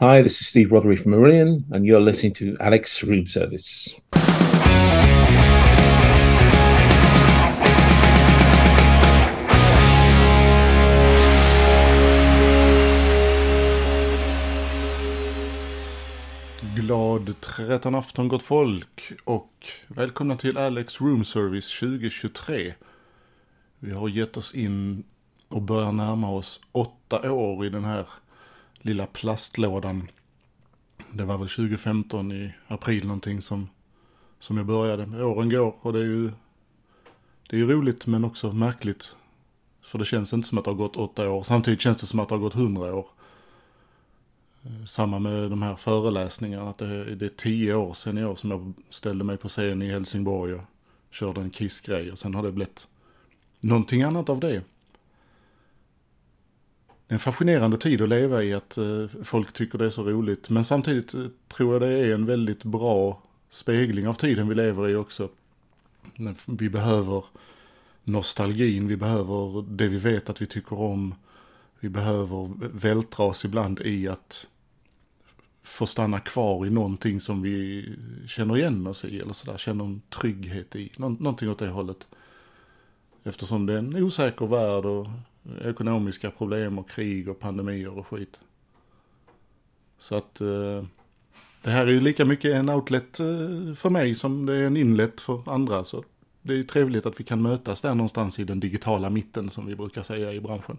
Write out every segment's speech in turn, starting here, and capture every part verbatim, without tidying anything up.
Hi, this is Steve Rothery from Marillion, and you're listening to Alex Room Service. Glad tretton afton gott folk och välkomna till Alex Room Service tjugo tjugotre. Vi har gett oss in och börjar närma oss åtta år i den här lilla plastlådan. Det var väl tjugo femton i april någonting som, som jag började. Åren går och det är ju det är ju roligt men också märkligt. För det känns inte som att det har gått åtta år. Samtidigt känns det som att det har gått hundra år. Samma med de här föreläsningarna. Att det, det är tio år sedan i år som jag ställde mig på scen i Helsingborg och körde en Kiss-grej. Och sen har det blivit någonting annat av det. En fascinerande tid att leva i att eh, folk tycker det är så roligt. Men samtidigt eh, tror jag det är en väldigt bra spegling av tiden vi lever i också. Vi behöver nostalgin, vi behöver det vi vet att vi tycker om. Vi behöver vältra oss ibland i att få stanna kvar i någonting som vi känner igen oss i. Eller sådär, känner en trygghet i. Nå- någonting åt det hållet. Eftersom det är en osäker värld och ekonomiska problem och krig och pandemier och skit. Så att eh, det här är ju lika mycket en outlet eh, för mig som det är en inlet för andra. Så det är trevligt att vi kan mötas där någonstans i den digitala mitten som vi brukar säga i branschen.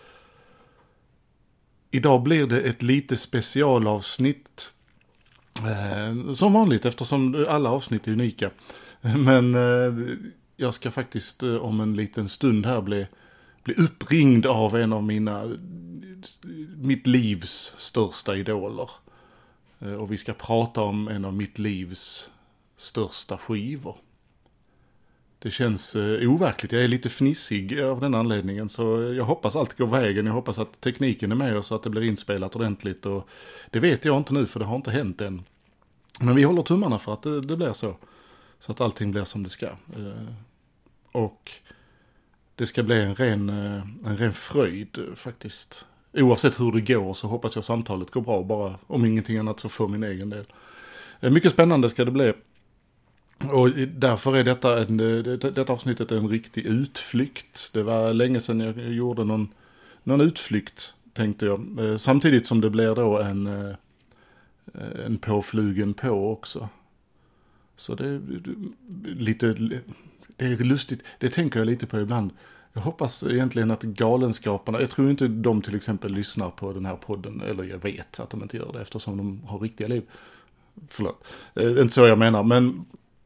Idag blir det ett lite specialavsnitt. Eh, som vanligt eftersom alla avsnitt är unika. Men eh, jag ska faktiskt eh, om en liten stund här bli bli uppringd av en av mina, mitt livs största idoler. Och vi ska prata om en av mitt livs största skivor. Det känns overkligt, jag är lite fnissig av den anledningen. Så jag hoppas allt går vägen, jag hoppas att tekniken är med så att det blir inspelat ordentligt. Och det vet jag inte nu för det har inte hänt än. Men vi håller tummarna för att det, det blir så. Så att allting blir som det ska. Och det ska bli en ren, en ren fröjd faktiskt. Oavsett hur det går så hoppas jag samtalet går bra. Bara om ingenting annat så för min egen del. Mycket spännande ska det bli. Och därför är detta, en, detta avsnittet en riktig utflykt. Det var länge sedan jag gjorde någon, någon utflykt tänkte jag. Samtidigt som det blir då en, en påflugen på också. Så det är lite... Det är lustigt, det tänker jag lite på ibland. Jag hoppas egentligen att galenskaparna, jag tror inte de till exempel lyssnar på den här podden, eller jag vet att de inte gör det eftersom de har riktiga liv. Förlåt, det är inte så jag menar, men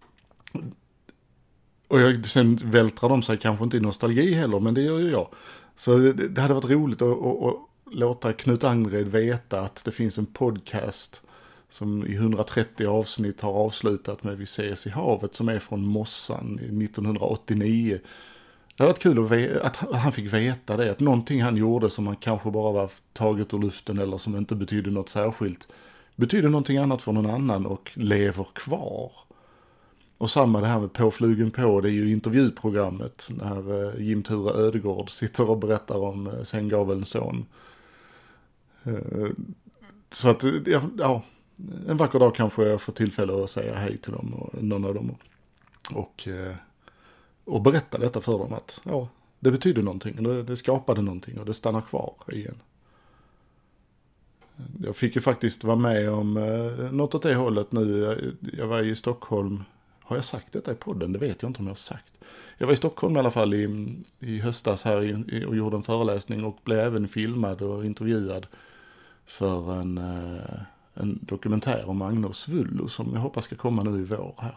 och jag, sen vältrar de sig kanske inte i nostalgi heller, men det gör ju jag. Så det, det hade varit roligt att, att, att låta Knut Angred veta att det finns en podcast som i hundratrettio avsnitt har avslutat med Vi ses i havet som är från Mossan nittonhundraåttionio. Det har varit kul att, ve- att han fick veta det. Att någonting han gjorde som han kanske bara var taget ur luften eller som inte betydde något särskilt betyder någonting annat för någon annan och lever kvar. Och samma det här med påflugen på, det är ju intervjuprogrammet när Jim Ture Ödegård sitter och berättar om Sen gav en son. Så att, ja... En vacker dag kanske jag får tillfälle att säga hej till dem och någon av dem och, och berätta detta för dem att ja, det betyder någonting, det, det skapade någonting och det stannar kvar igen. Jag fick ju faktiskt vara med om något åt det hållet nu. Jag var i Stockholm, har jag sagt detta i podden? Det vet jag inte om jag har sagt. Jag var i Stockholm i alla fall i, i höstas här i, och gjorde en föreläsning och blev även filmad och intervjuad för en... en dokumentär om Magnus Vullo som jag hoppas ska komma nu i vår här.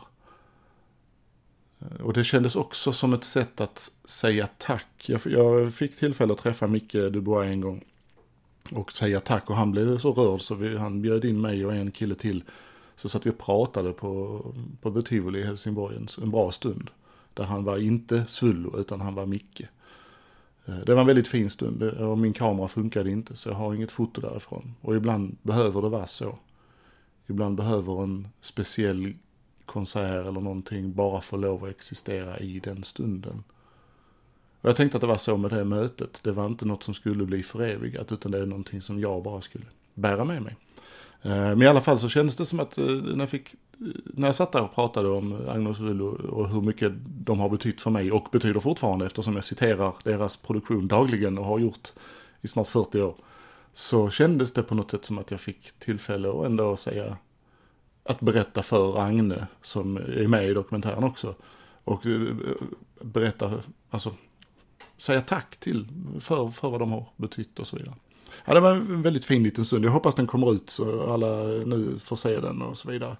Och det kändes också som ett sätt att säga tack. Jag, jag fick tillfälle att träffa Micke Dubois en gång och säga tack och han blev så rörd så vi, han bjöd in mig och en kille till så satt vi och pratade på, på The Tivoli i Helsingborg en, en bra stund där han var inte Svullo utan han var Micke. Det var en väldigt fin stund och min kamera funkade inte så jag har inget foto därifrån. Och ibland behöver det vara så. Ibland behöver en speciell konsert eller någonting bara få lov att existera i den stunden. Och jag tänkte att det var så med det mötet. Det var inte något som skulle bli förevigat utan det är någonting som jag bara skulle bära med mig. Men i alla fall så kändes det som att när jag, fick, när jag satt där och pratade om Agnes Wool och, och hur mycket de har betytt för mig och betyder fortfarande eftersom jag citerar deras produktion dagligen och har gjort i snart fyrtio år, så kändes det på något sätt som att jag fick tillfälle att ändå säga, att berätta för Agne som är med i dokumentären också och berätta, alltså säga tack till för, för vad de har betytt och så vidare. Ja, det var en väldigt fin liten stund. Jag hoppas den kommer ut så alla nu får se den och så vidare.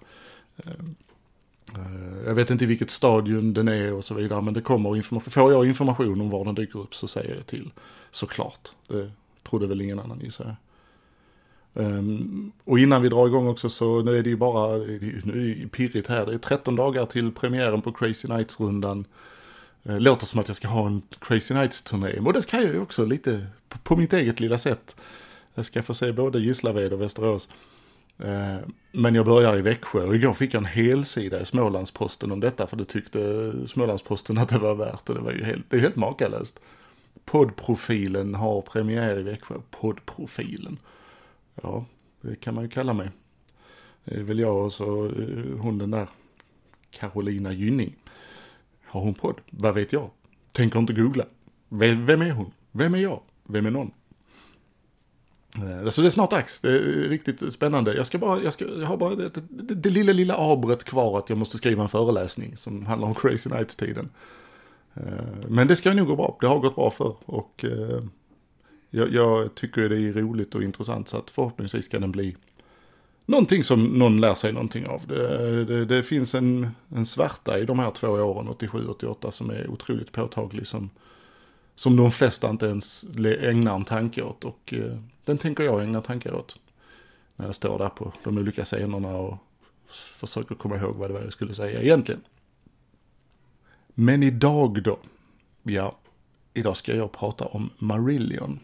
Jag vet inte i vilket stadium den är och så vidare, men det kommer information. Får jag information om var den dyker upp så säger jag till. Såklart. Det trodde väl ingen annan gissar jag. Um, och innan vi drar igång också så nu är det ju bara, nu är det pirrigt här, det är tretton dagar till premiären på Crazy Nights-rundan. Uh, låter som att jag ska ha en Crazy Nights-turné, och det ska jag ju också lite på, på mitt eget lilla sätt. Jag ska få se både Gislaved och Västerås. Uh, men jag börjar i Växjö och igår fick jag en helsida i Smålandsposten om detta, för det tyckte Smålandsposten att det var värt, och det var ju helt, det är helt makalöst. Poddprofilen har premiär i Växjö, poddprofilen. Ja, det kan man ju kalla mig. Det är väl jag och så hon den där Carolina Gynning. Har hon podd? Vad vet jag? Tänker inte googla. Vem är hon? Vem är jag? Vem är någon? Så det är snart dags. Det är riktigt spännande. Jag ska bara, jag ska, jag har bara det, det, det lilla, lilla abret kvar att jag måste skriva en föreläsning som handlar om Crazy Nights-tiden. Men det ska nog gå bra. Det har gått bra för och Jag, jag tycker det är roligt och intressant, så att förhoppningsvis ska den bli någonting som någon lär sig någonting av. Det, det, det finns en, en svärta i de här två åren, åttiosju åttioåtta, som är otroligt påtaglig, som, som de flesta inte ens ägnar en tanke åt. Och eh, den tänker jag ägna tankar åt när jag står där på de olika scenerna och försöker komma ihåg vad det var jag skulle säga egentligen. Men idag då? Ja, idag ska jag prata om Marillion.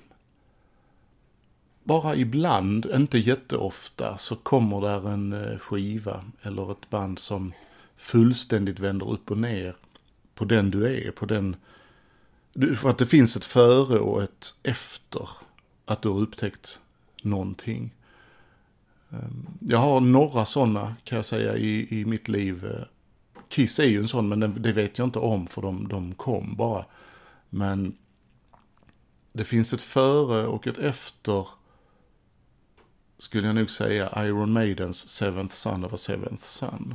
Bara ibland, inte jätteofta, så kommer där en skiva eller ett band som fullständigt vänder upp och ner på den du är, på den, för att det finns ett före och ett efter att du har upptäckt någonting. Jag har några sådana, kan jag säga, i, i mitt liv. Kiss är ju en sån, men det vet jag inte om, för de, de kom bara. Men det finns ett före och ett efter, skulle jag nog säga, Iron Maidens Seventh Son of a Seventh Son.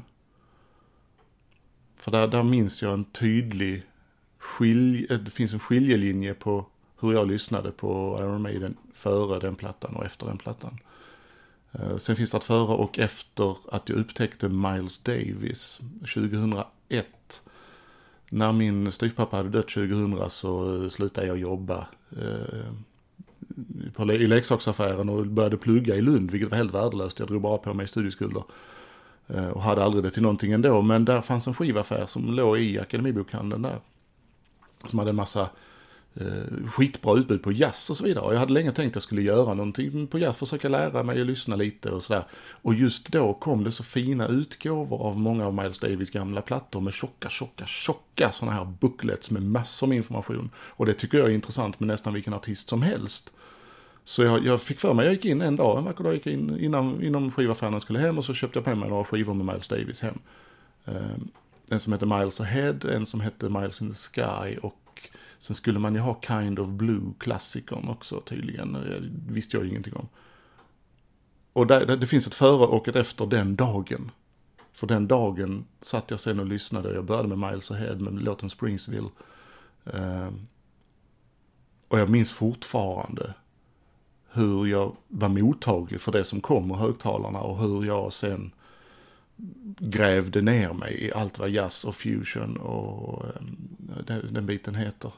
För där, där minns jag en tydlig skilj, det finns en skiljelinje på hur jag lyssnade på Iron Maiden före den plattan och efter den plattan. Sen finns det ett före och efter att jag upptäckte Miles Davis tjugohundraett. När min styvpappa hade dött tjugohundra så slutade jag jobba eh, på, i leksaksaffären och började plugga i Lund, vilket var helt värdelöst. Jag drog bara på mig studieskulder eh, och hade aldrig det till någonting ändå. Men där fanns en skivaffär som låg i Akademibokhandeln där, som hade en massa eh, skitbra utbud på jazz och så vidare. Och jag hade länge tänkt att jag skulle göra någonting på jazz, försöka lära mig att lyssna lite och sådär. Och just då kom det så fina utgåvor av många av Miles Davis gamla plattor med tjocka, tjocka, tjocka sådana här booklets med massor med information. Och det tycker jag är intressant med nästan vilken artist som helst. Så jag, jag fick för mig, jag gick in en dag, en vacker dag gick in innan, innan skivaffären skulle hem, och så köpte jag på mig några skivor med Miles Davis hem. Um, en som heter Miles Ahead, en som heter Miles in the Sky, och sen skulle man ju ha Kind of Blue, klassikern också tydligen. Det visste jag ingenting om. Och där, där, det finns ett före och ett efter den dagen. För den dagen satt jag sen och lyssnade. Jag började med Miles Ahead med låten Springsville. Um, och jag minns fortfarande hur jag var mottaglig för det som kom ur högtalarna, och hur jag sen grävde ner mig i allt vad jazz och fusion och um, den, den biten heter.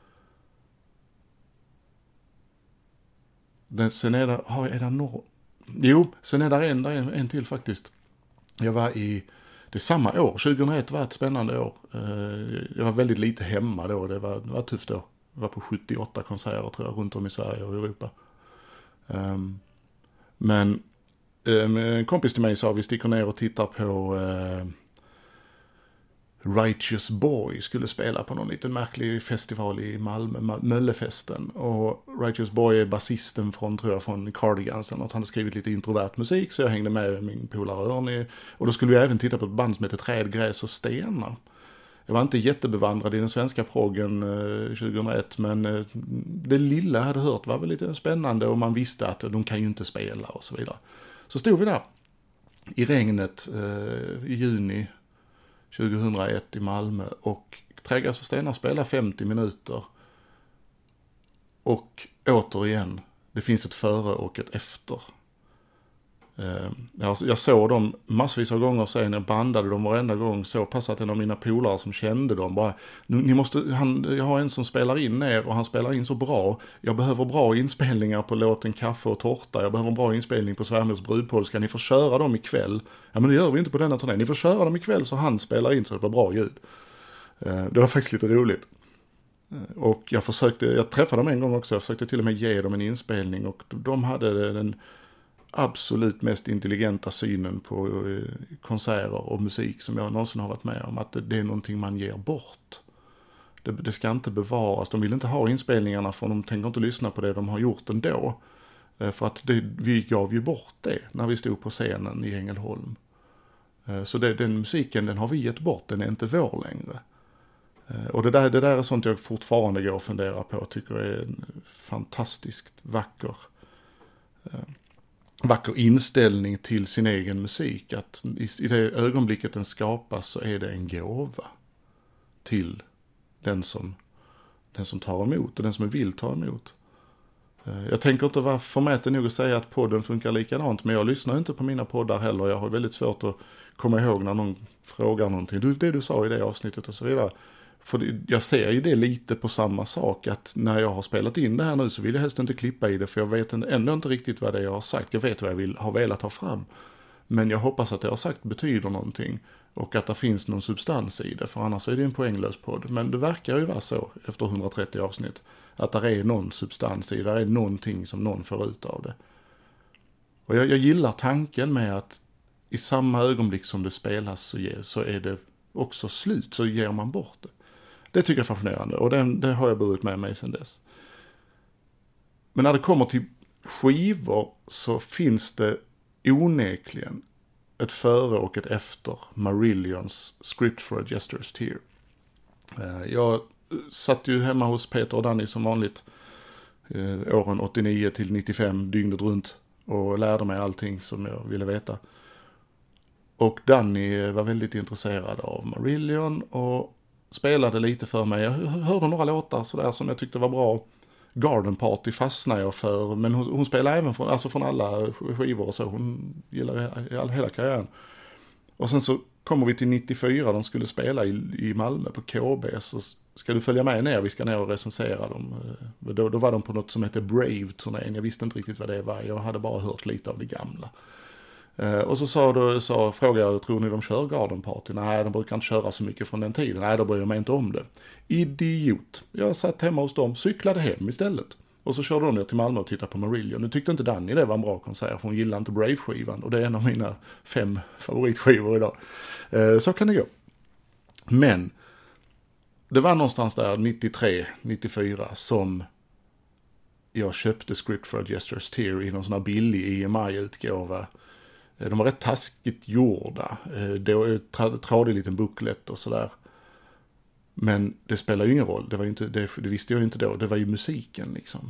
Den, sen är det, har är det någon, jo, sen är det en, där en, en till faktiskt. Jag var i, det samma år, tjugohundraett var ett spännande år. Jag var väldigt lite hemma då, det var, det var tufft då. Jag var på sjuttioåtta konserter tror jag, runt om i Sverige och Europa. Um, men um, en kompis till mig sa, vi sticker ner och tittar på uh, Righteous Boy skulle spela på någon liten märklig festival i Malmö, Möllefesten. Och Righteous Boy är basisten från, tror jag, från Cardigans. Han hade skrivit lite introvert musik, så jag hängde med min polare Örni. Och då skulle vi även titta på ett band som heter Träd, gräs och stenar. Jag var inte jättebevandrad i den svenska proggen eh, tjugohundraett, men eh, det lilla jag hade hört var väl lite spännande och man visste att de kan ju inte spela och så vidare. Så stod vi där i regnet eh, i juni tjugohundraett i Malmö och Trädgräs och stenar spelar femtio minuter. Och återigen, det finns ett före och ett efter. Jag såg dem massvis av gånger sen, jag bandade dem varenda gång, så pass att en av mina polare som kände dem bara, ni måste, han, jag har en som spelar in er och han spelar in så bra, jag behöver bra inspelningar på låten Kaffe och tårta, jag behöver en bra inspelning på Svärmors brudpolska, ni får köra dem ikväll. Ja, men det gör vi inte på denna turnén, ni får köra dem ikväll så han spelar in så det blir bra ljud. Det var faktiskt lite roligt. Och jag försökte, jag träffade dem en gång också, jag försökte till och med ge dem en inspelning och de hade den absolut mest intelligenta synen på konserter och musik som jag någonsin har varit med om, att det är någonting man ger bort. Det, det ska inte bevaras, de vill inte ha inspelningarna för de tänker inte lyssna på det de har gjort ändå. För att det, vi gav ju bort det när vi stod på scenen i Ängelholm. Så det, den musiken, den har vi gett bort, den är inte vår längre. Och det där, det där är sånt jag fortfarande går och funderar på och tycker är en fantastiskt vacker vacker inställning till sin egen musik. Att i, i det ögonblicket den skapas så är det en gåva till den som, den som tar emot och den som vill ta emot. Jag tänker inte vara förmäten nog att säga att podden funkar likadant, men jag lyssnar inte på mina poddar heller. Jag har väldigt svårt att komma ihåg när någon frågar någonting. Du, det du sa i det avsnittet och så vidare. För jag ser ju det lite på samma sak, att när jag har spelat in det här nu så vill jag helst inte klippa i det, för jag vet ändå inte riktigt vad det är jag har sagt. Jag vet vad jag vill, har velat ha fram. Men jag hoppas att det jag har sagt betyder någonting och att det finns någon substans i det, för annars är det en poänglös podd. Men det verkar ju vara så efter hundratrettio avsnitt, att det är någon substans i det, det är någonting som någon får ut av det. Och jag, jag gillar tanken med att i samma ögonblick som det spelas så, ger, så är det också slut, så ger man bort det. Det tycker jag är fascinerande och det, det har jag burit med mig sedan dess. Men när det kommer till skivor så finns det onekligen ett före och ett efter Marillions Script for a Jester's Tear. Jag satt ju hemma hos Peter och Danny som vanligt åren åttionio till nittiofem dygnet runt och lärde mig allting som jag ville veta. Och Danny var väldigt intresserad av Marillion och spelade lite för mig. Jag hörde några låtar sådär som jag tyckte var bra. Garden Party fastnade jag för, men hon, hon spelar även från, alltså från alla skivor och så. Hon gillar hela karriären. Och sen så kommer vi till nittiofyra, de skulle spela i, i Malmö på K B, så ska du följa med ner, vi ska ner och recensera dem. Då, då var de på något som heter Brave-turnén, jag visste inte riktigt vad det var, jag hade bara hört lite av det gamla. Uh, och så sa då, så frågade jag, tror ni de kör Garden Party? Nej, de brukar inte köra så mycket från den tiden. Nej, då bryr jag mig inte om det. Idiot. Jag satt hemma hos dem, cyklade hem istället. Och så körde de ner till Malmö och tittade på Marillion. Nu tyckte inte Danny det var en bra konsert, för hon gillar inte Brave-skivan. Och det är en av mina fem favoritskivor idag. Uh, så kan det gå. Men det var någonstans där nittiotre nittiofyra som jag köpte Script for a Jester's Tear i någon sån här billig E M I-utgåva. De var rätt taskigt gjorda. Det var tradig liten booklet och sådär. Men det spelar ju ingen roll. Det, var inte, det, det visste jag ju inte då. Det var ju musiken liksom.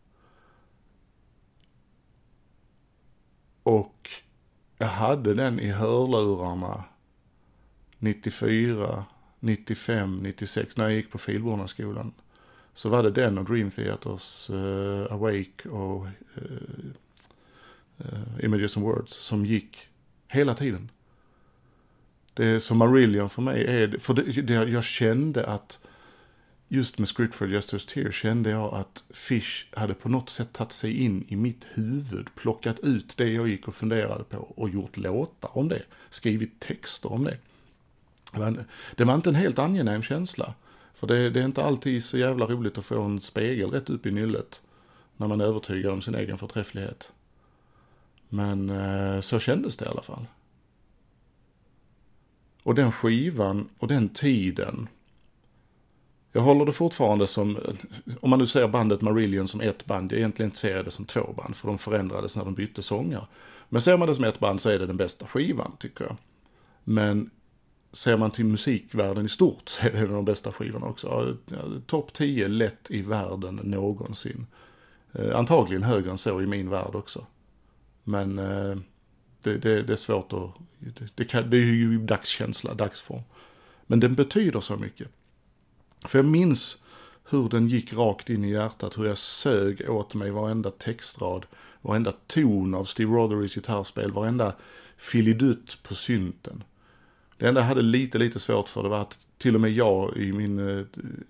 Och jag hade den i hörlurarna nittiofyra, nittiofem, nittiosex när jag gick på Filbornaskolan. Så var det den och Dream Theaters uh, Awake och uh, uh, Images and Words som gick hela tiden. Det som Marillion för mig är, för det, det, jag kände att just med Script for a Jester's Tear kände jag att Fish hade på något sätt tagit sig in i mitt huvud, plockat ut det jag gick och funderade på och gjort låtar om det, skrivit texter om det. Men det var inte en helt angenäm känsla, för det, det är inte alltid så jävla roligt att få en spegel rätt upp i nyllet när man är övertygad om sin egen förträfflighet. Men så kändes det i alla fall. Och den skivan och den tiden. Jag håller det fortfarande som, om man nu ser bandet Marillion som ett band, jag egentligen inte ser det som två band, för de förändrades när de bytte sånger. Men ser man det som ett band så är det den bästa skivan, tycker jag. Men ser man till musikvärlden i stort så är det de bästa skivorna också. Ja, topp tio lätt i världen någonsin. Eh, antagligen högre än så i min värld också. Men eh, det, det, det är svårt att... Det, det, kan, det är ju dagskänsla, dagsform. Men den betyder så mycket. För jag minns hur den gick rakt in i hjärtat. Hur jag sög åt mig varenda textrad. Varenda ton av Steve Rotherys gitarrspel. Varenda filidutt på synten. Det enda jag hade lite, lite svårt för det var att till och med jag i min uh,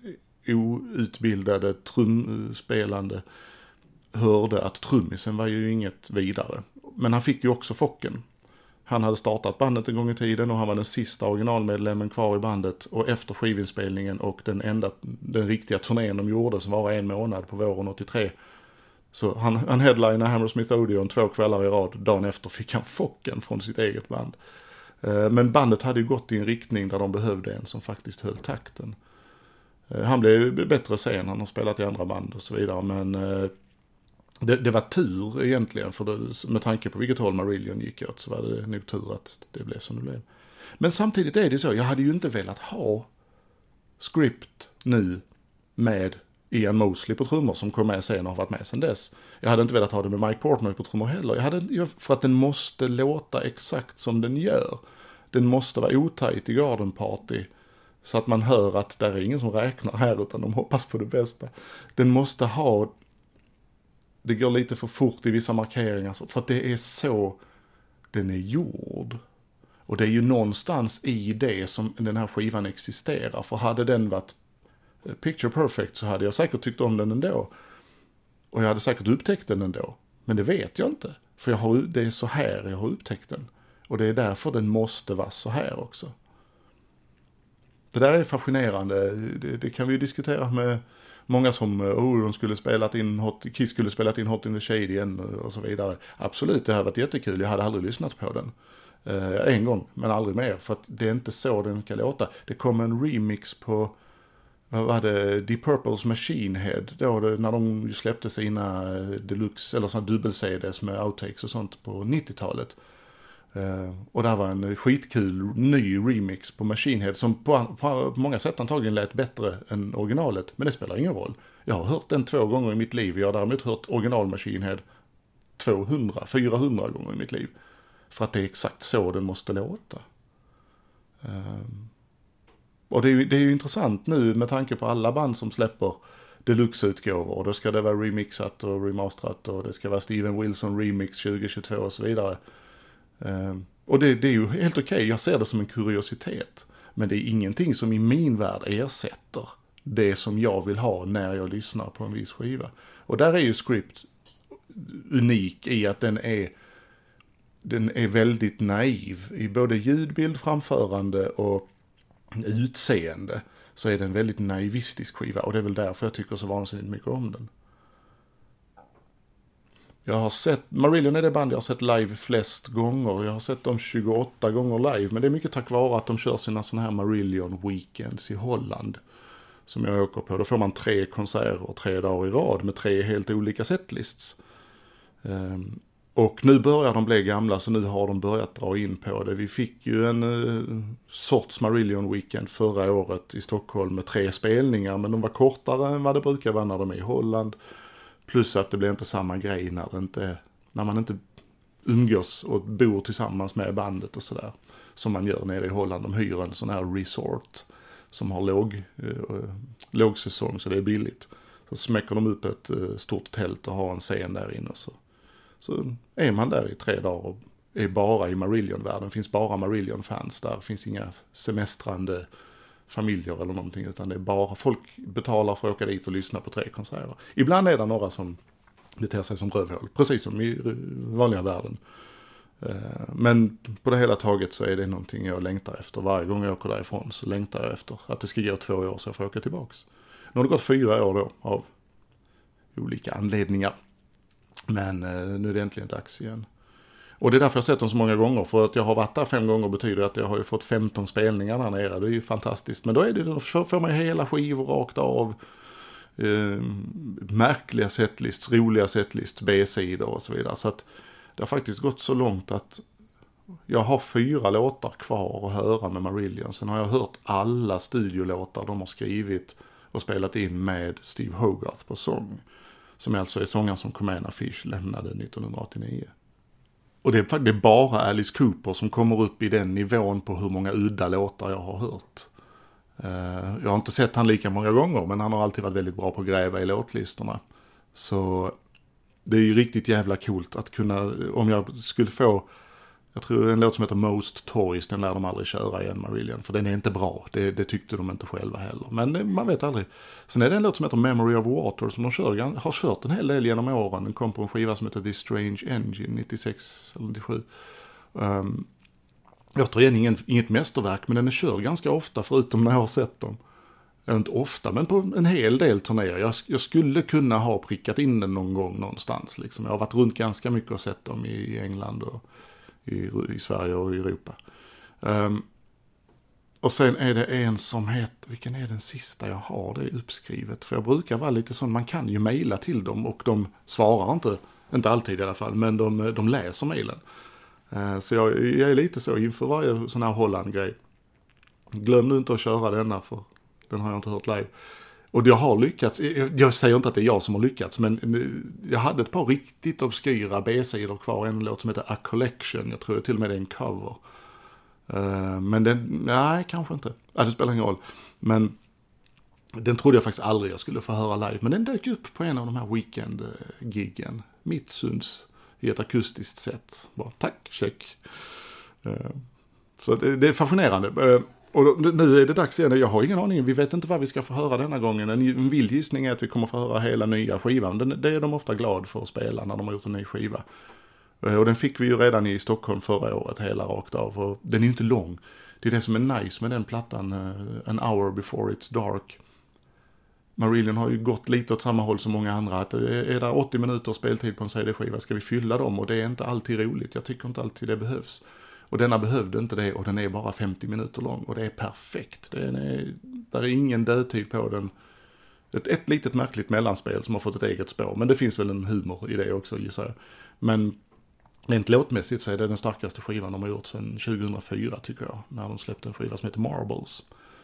outbildade trumspelande hörde att trummisen var ju inget vidare. Men han fick ju också focken. Han hade startat bandet en gång i tiden och han var den sista originalmedlemmen kvar i bandet. Och efter skivinspelningen och den enda, den riktiga turnén de gjorde som var en månad på våren åttiotre. Så han, han headlinade Hammersmith Odeon två kvällar i rad. Dagen efter fick han focken från sitt eget band. Men bandet hade ju gått i en riktning där de behövde en som faktiskt höll takten. Han blev bättre sen, han har spelat i andra band och så vidare. Men det, det var tur egentligen, för det, med tanke på vilket håll Marillion gick åt så var det nog tur att det blev som det blev. Men samtidigt är det så, jag hade ju inte velat ha Script nu med Ian Mosley på trummor som kom med sen och har varit med sen dess. Jag hade inte velat ha det med Mike Portnoy på trummor heller. Jag hade, för att den måste låta exakt som den gör. Den måste vara otajt i Garden Party. Så att man hör att det är ingen som räknar här utan de hoppas på det bästa. Den måste ha... Det går lite för fort i vissa markeringar. För att det är så den är gjord. Och det är ju någonstans i det som den här skivan existerar. För hade den varit picture perfect så hade jag säkert tyckt om den ändå. Och jag hade säkert upptäckt den ändå. Men det vet jag inte. För jag har, det är så här jag har upptäckt den. Och det är därför den måste vara så här också. Det där är fascinerande. Det, det kan vi ju diskutera med många som oh, de skulle spelat in Hot, Kiss skulle spelat in Hot in the Shade igen och så vidare. Absolut, det hade varit jättekul. Jag hade aldrig lyssnat på den. Eh, en gång, men aldrig mer. För att det är inte så den kan låta. Det kom en remix på vad var det, Deep Purples Machine Head då, det, när de släppte sina deluxe eller såna dubbel-C Ds med outtakes och sånt på nittiotalet. Uh, och där var en skitkul ny remix på Machine Head som på, på, på många sätt antagligen lät bättre än originalet, men det spelar ingen roll. Jag har hört den två gånger i mitt liv. Jag har däremot hört original Machine Head tvåhundra, fyrahundra gånger i mitt liv. För att det är exakt så den måste låta. Uh, Och det är, ju, det är ju intressant nu med tanke på alla band som släpper deluxe-utgåvor. Och då ska det vara remixat och remasterat och det ska vara Steven Wilson remix tjugo tjugotvå och så vidare. Um, och det, det är ju helt okej, okay. Jag ser det som en kuriositet. Men det är ingenting som i min värld ersätter det som jag vill ha när jag lyssnar på en viss skiva. Och där är ju Script unik i att den är, den är väldigt naiv i både ljudbild, framförande och utseende, så är det en väldigt naivistisk skiva och det är väl därför jag tycker så vansinnigt mycket om den. Jag har sett, Marillion är det band jag har sett live flest gånger. Jag har sett dem tjugoåtta gånger live, men det är mycket tack vare att de kör sina såna här Marillion weekends i Holland som jag åker på. Då får man tre konserter tre dagar i rad med tre helt olika setlists. Um, Och nu börjar de bli gamla, så nu har de börjat dra in på det. Vi fick ju en uh, sorts Marillion Weekend förra året i Stockholm med tre spelningar. Men de var kortare än vad det brukar vara när de är i Holland. Plus att det blir inte samma grej när, det inte, när man inte umgås och bor tillsammans med bandet och sådär. Som man gör nere i Holland. De hyr en sån här resort som har låg, uh, lågsäsong så det är billigt. Så smäcker de upp ett uh, stort tält och har en scen där inne så. Så är man där i tre dagar och är bara i Marillion-världen. Finns bara Marillion-fans där. Finns inga semestrande familjer eller någonting. Utan det är bara folk betalar för att åka dit och lyssna på tre konserter. Ibland är det några som beter sig som rövhål. Precis som i vanliga världen. Men på det hela taget så är det någonting jag längtar efter. Varje gång jag åker därifrån så längtar jag efter att det ska gå två år så jag får åka tillbaks. Nu har det gått fyra år då av olika anledningar. Men eh, nu är det äntligen dags igen. Och det är därför jag har sett dem så många gånger. För att jag har varit där fem gånger betyder att jag har ju fått femton spelningar där nere. Det är ju fantastiskt. Men då är det, då får man hela skivor rakt av. Eh, märkliga setlists, roliga setlists, B-sidor och så vidare. Så att det har faktiskt gått så långt att jag har fyra låtar kvar att höra med Marillion. Sen har jag hört alla studiolåtar de har skrivit och spelat in med Steve Hogarth på sång. Som alltså är sångaren som Commander Fish lämnade nittonhundraåttionio. Och det är faktiskt det är bara Alice Cooper som kommer upp i den nivån på hur många udda låtar jag har hört. Uh, jag har inte sett han lika många gånger, men han har alltid varit väldigt bra på att gräva i låtlistorna. Så det är ju riktigt jävla coolt att kunna, om jag skulle få, jag tror en låt som heter Most Toys, den lär de aldrig köra igen, Marillion, för den är inte bra, det, det tyckte de inte själva heller, men man vet aldrig. Sen är det en låt som heter Memory of Water som de kör, har kört en hel del genom åren, den kom på en skiva som heter The Strange Engine nittiosex eller nittiosju. Um, återigen ingen, inget mästerverk, men den är körd ganska ofta förutom när jag har sett dem. Inte ofta, men på en hel del turnéer. Jag, jag skulle kunna ha prickat in den någon gång någonstans. Liksom. Jag har varit runt ganska mycket och sett dem i England och i, i Sverige och i Europa. Um, och sen är det en som heter, vilken är den sista jag har, det är uppskrivet. För jag brukar vara lite sån, man kan ju mejla till dem och de svarar inte, inte alltid i alla fall, men de, de läser mejlen. Uh, så jag, jag är lite så inför varje sån här Holland-grej. Glöm nu inte att köra denna, för den har jag inte hört live. Och jag har lyckats, jag säger inte att det är jag som har lyckats, men jag hade ett par riktigt obskyra B-sidor kvar. En låt som heter A Collection, jag tror det till och med är en cover. Uh, men den, nej kanske inte. Ja, det spelar ingen roll. Men den trodde jag faktiskt aldrig jag skulle få höra live. Men den dök upp på en av de här weekend-giggen. Mittsunds i ett akustiskt sätt. Bara, tack, check. Uh, så det, det är fascinerande. Uh, Och nu är det dags igen, jag har ingen aning, vi vet inte vad vi ska få höra denna gången. En vild gissning är att vi kommer få höra hela nya skivan. Det är de ofta glad för att spela när de har gjort en ny skiva. Och den fick vi ju redan i Stockholm förra året, hela rakt av. Och den är ju inte lång. Det är det som är nice med den plattan, An Hour Before It's Dark. Marillion har ju gått lite åt samma håll som många andra. Att är det åttio minuter speltid på en C D-skiva ska vi fylla dem. Och det är inte alltid roligt, jag tycker inte alltid det behövs. Och denna behövde inte det, och den är bara femtio minuter lång. Och det är perfekt. Det är, där är ingen dödtid på den. Ett, ett litet märkligt mellanspel som har fått ett eget spår. Men det finns väl en humor i det också, gissar jag. Men rent låtmässigt så är det den starkaste skivan de har gjort sedan tjugohundrafyra, tycker jag. När de släppte en skiva som heter Marbles.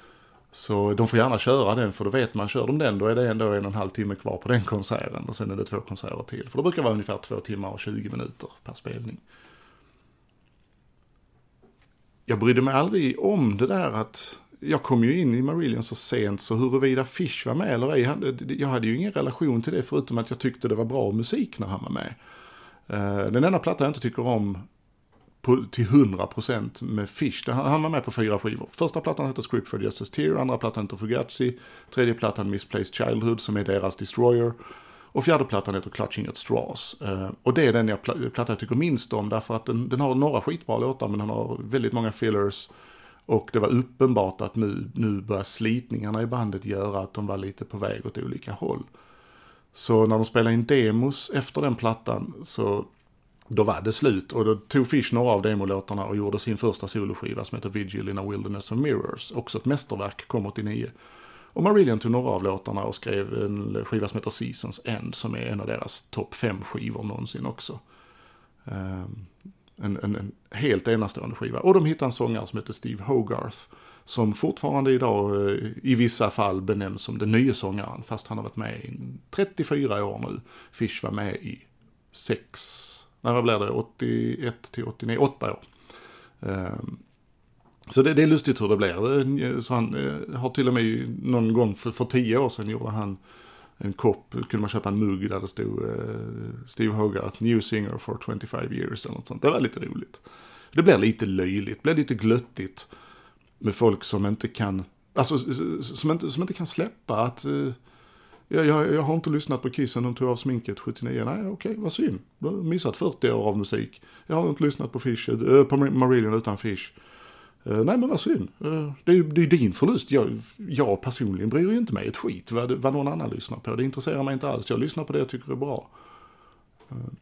Så de får gärna köra den, för då vet man, kör de den, då är det ändå en och en halv timme kvar på den konserten. Och sen är det två konserter till. För det brukar vara ungefär två timmar och tjugo minuter per spelning. Jag brydde mig aldrig om det där att jag kom ju in i Marillion så sent, så huruvida Fish var med eller ej, jag hade ju ingen relation till det förutom att jag tyckte det var bra musik när han var med. Den enda plattan jag inte tycker om på, till hundra procent med Fish, han var med på fyra skivor. Första plattan heter Script for Just as Tear, andra plattan heter Fugazi, tredje plattan Misplaced Childhood som är deras Destroyer. Och fjärde plattan heter Clutching at Straws. Uh, och det är den jag pl- plattan jag tycker minst om. Därför att den, den har några skitbra låtar, men den har väldigt många fillers. Och det var uppenbart att nu, nu börjar slitningarna i bandet göra att de var lite på väg åt olika håll. Så när de spelade in demos efter den plattan, så då var det slut. Och då tog Fish några av demolåtarna och gjorde sin första soloskiva som heter Vigil in a Wilderness of Mirrors. Också ett mästerverk, kom åttionio. Och Marillion tog några av låtarna och skrev en skiva som heter Seasons End, som är en av deras topp fem skivor någonsin också. Um, en, en, en helt enastående skiva. Och de hittade en sångare som heter Steve Hogarth, som fortfarande idag i vissa fall benämns som den nya sångaren, fast han har varit med i trettiofyra år nu. Fish var med i sex, nej vad blir det, åttioett till åttionio, åtta år. Um, Så det, det är lustigt hur det blir. Så han eh, har till och med någon gång för, för tio år sedan gjorde han en kopp, kunde man köpa en mugg där det stod eh, Steve Hogarth, New Singer for twenty-five years eller något sånt. Det var lite roligt. Det blir lite löjligt, det blir lite glöttigt med folk som inte kan, alltså som inte, som inte kan släppa att eh, jag, jag, jag har inte lyssnat på Kiss sen de tog av sminket sjuttionio. Nej, okej, okay, vad synd. Du har missat fyrtio år av musik. Jag har inte lyssnat på Fish, äh, på Marillion utan Fish. Uh, nej men vad synd, uh, det, är, det är din förlust. Jag, jag personligen bryr ju inte mig ett skit vad, vad någon annan lyssnar på. Det intresserar mig inte alls, jag lyssnar på det jag tycker är bra. Uh,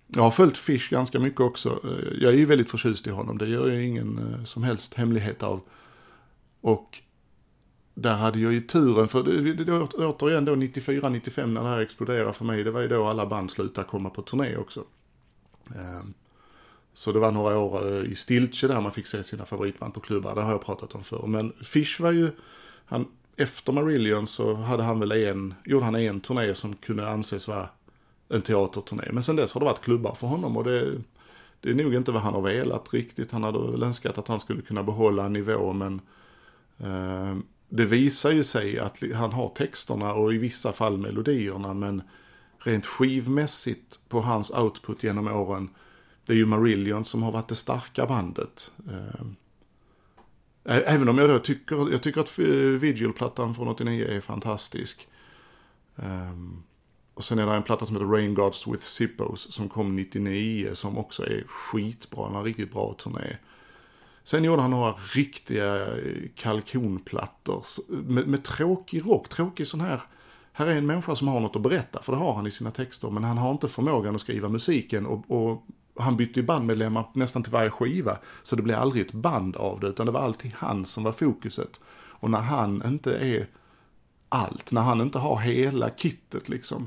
Jag har följt Fish ganska mycket också. Jag är ju väldigt förtjust i honom. Det gör jag ingen som helst hemlighet av. Och där hade jag ju turen, för det, det, det, återigen då nittiofyra nittiofem när det här exploderade för mig. Det var ju då alla band slutade komma på turné också. Så det var några år i stiltje där man fick se sina favoritband på klubbar. Det har jag pratat om förr. Men Fish var ju, han, efter Marillion så hade han väl en, gjorde han en turné som kunde anses vara en teaterturné. Men sen dess har det varit klubbar för honom och det, det är nog inte vad han har velat riktigt. Han hade väl önskat att han skulle kunna behålla en nivå, men eh, det visar ju sig att han har texterna och i vissa fall melodierna, men rent skivmässigt på hans output genom åren, det är ju Marillion som har varit det starka bandet. Eh, även om jag då tycker, jag tycker att Vigil-plattan från åttionio är fantastisk. Eh, Och sen är det en platta som heter Rain Gods with Sippos som kom nittionio som också är skitbra. En riktigt bra turné. Sen gjorde han några riktiga kalkonplattor med, med tråkig rock. Tråkig sån här. Här är en människa som har något att berätta, för det har han i sina texter. Men han har inte förmågan att skriva musiken och, och han bytte ju bandmedlemmar nästan till varje skiva. Så det blev aldrig ett band av det, utan det var alltid han som var fokuset. Och när han inte är allt, när han inte har hela kittet liksom,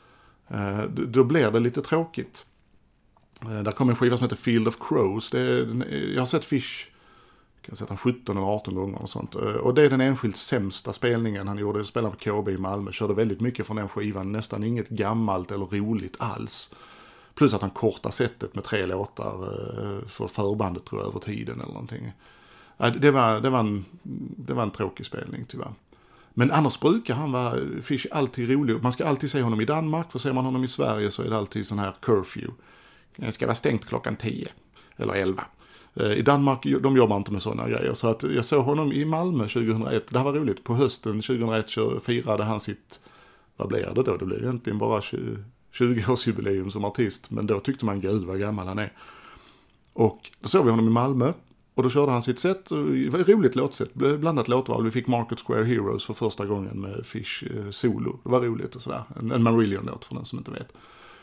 då blir det lite tråkigt. Där kommer en skiva som heter Field of Crows. Det är, jag har sett Fish kan jag säga, sjutton eller arton gånger och sånt. Och det är den enskilt sämsta spelningen han gjorde. Spelade på K B i Malmö. Körde väldigt mycket från den skivan. Nästan inget gammalt eller roligt alls. Plus att han kortar sättet med tre låtar för förbandet tror jag över tiden eller någonting. Det var, det var, en, det var en tråkig spelning tyvärr. Men annars brukar han vara, Fish, alltid rolig. Man ska alltid se honom i Danmark, för ser man honom i Sverige så är det alltid sån här curfew. Det ska vara stängt klockan tio eller elva. I Danmark, de jobbar inte med sådana grejer. Så att jag såg honom i Malmö tjugohundraett. Det här var roligt. På hösten tjugohundraett så firade han sitt, vad blev det då? Det blev egentligen bara tjugo-årsjubileum som artist. Men då tyckte man, gud vad gammal han är. Och då såg vi honom i Malmö. Och då körde han sitt set. Det var ett roligt låtsätt. Blandat låtval. Vi fick Market Square Heroes för första gången med Fish eh, solo. Det var roligt och sådär. En, en Marillion-låt för den som inte vet.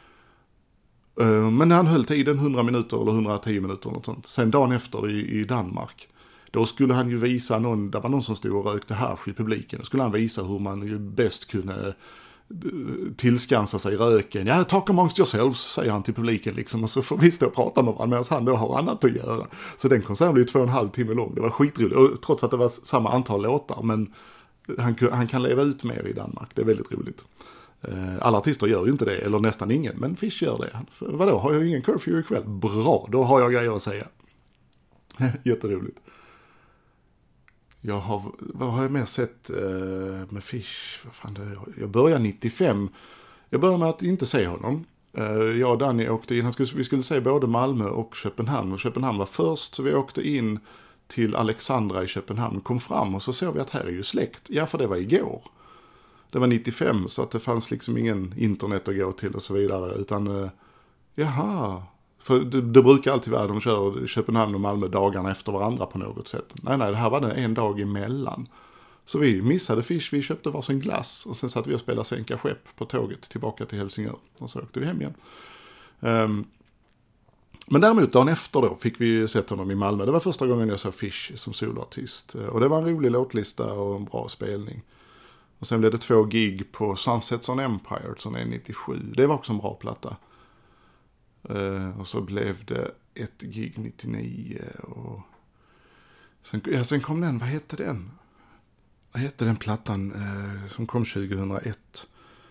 Uh, men han höll tiden hundra minuter eller hundratio minuter eller något sånt. Sen dagen efter i, i Danmark. Då skulle han ju visa någon, där var någon som stod och rökte hasch i publiken. Då skulle han visa hur man ju bäst kunde tillskansa sig röken. Ja, talk amongst yourselves, säger han till publiken liksom. Och så får vi stå och prata med varandra medan han då har annat att göra. Så den konserten blev två och en halv timme lång. Det var skitroligt. Och trots att det var samma antal låtar. Men han, han kan leva ut mer i Danmark. Det är väldigt roligt. Alla artister gör ju inte det. Eller nästan ingen. Men Fish gör det. För vadå, har jag ingen curfew ikväll? Bra, då har jag grejer att säga. Jätteroligt. Jag har, vad har jag mer sett uh, med Fish? Vad fan det, jag började nittiofem. Jag började med att inte se honom. Uh, jag och Danny åkte in. Han skulle, vi skulle se både Malmö och Köpenhamn. Och Köpenhamn var först, så vi åkte in till Alexandra i Köpenhamn. Kom fram och så såg vi att här är ju släkt. Ja, för det var igår. Det var nittiofem, så att det fanns liksom ingen internet att gå till och så vidare. Utan, uh, jaha... För det, det brukar alltid vara, de kör Köpenhamn och Malmö dagarna efter varandra på något sätt. Nej, nej, det här var det en dag emellan. Så vi missade Fish, vi köpte varsin glass och sen satt vi och spelade Sänka skepp på tåget tillbaka till Helsingör. Och så åkte vi hem igen. Um, men däremot dagen efter då fick vi sett honom i Malmö. Det var första gången jag såg Fish som soloartist. Och det var en rolig låtlista och en bra spelning. Och sen blev det två gig på Sunsets on Empire som är nittiosju. Det var också en bra platta. Uh, och så blev det ett gig nittionio och sen, ja, sen kom den, vad hette den? Vad hette den plattan uh, som kom tjugohundraett?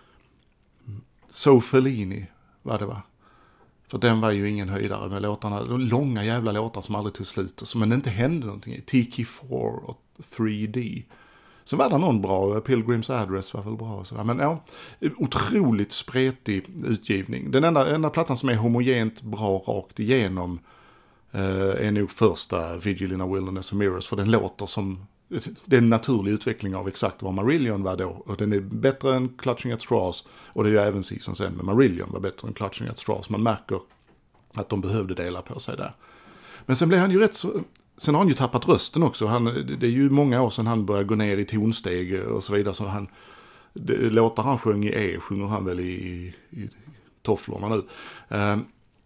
So Fellini var det va? För den var ju ingen höjdare med låtarna, de långa jävla låtar som aldrig tog slut och som men inte hände någonting i. Tiki fyra och tre D. Så var det någon bra, Pilgrim's Address var väl bra och sådär. Men ja, otroligt spretig utgivning. Den enda, enda plattan som är homogent bra rakt igenom eh, är nog första Vigil in a Wilderness of Mirrors. För den låter som, det är en naturlig utveckling av exakt vad Marillion var då. Och den är bättre än Clutching at Straws. Och det är ju även Season sen med Marillion var bättre än Clutching at Straws. Man märker att de behövde dela på sig där. Men sen blev han ju rätt så... Sen har han ju tappat rösten också. Han, det är ju många år sedan han började gå ner i tonsteg och så vidare. Så han, det, låtar han sjöng i E sjunger han väl i, i, i tofflorna nu. Uh,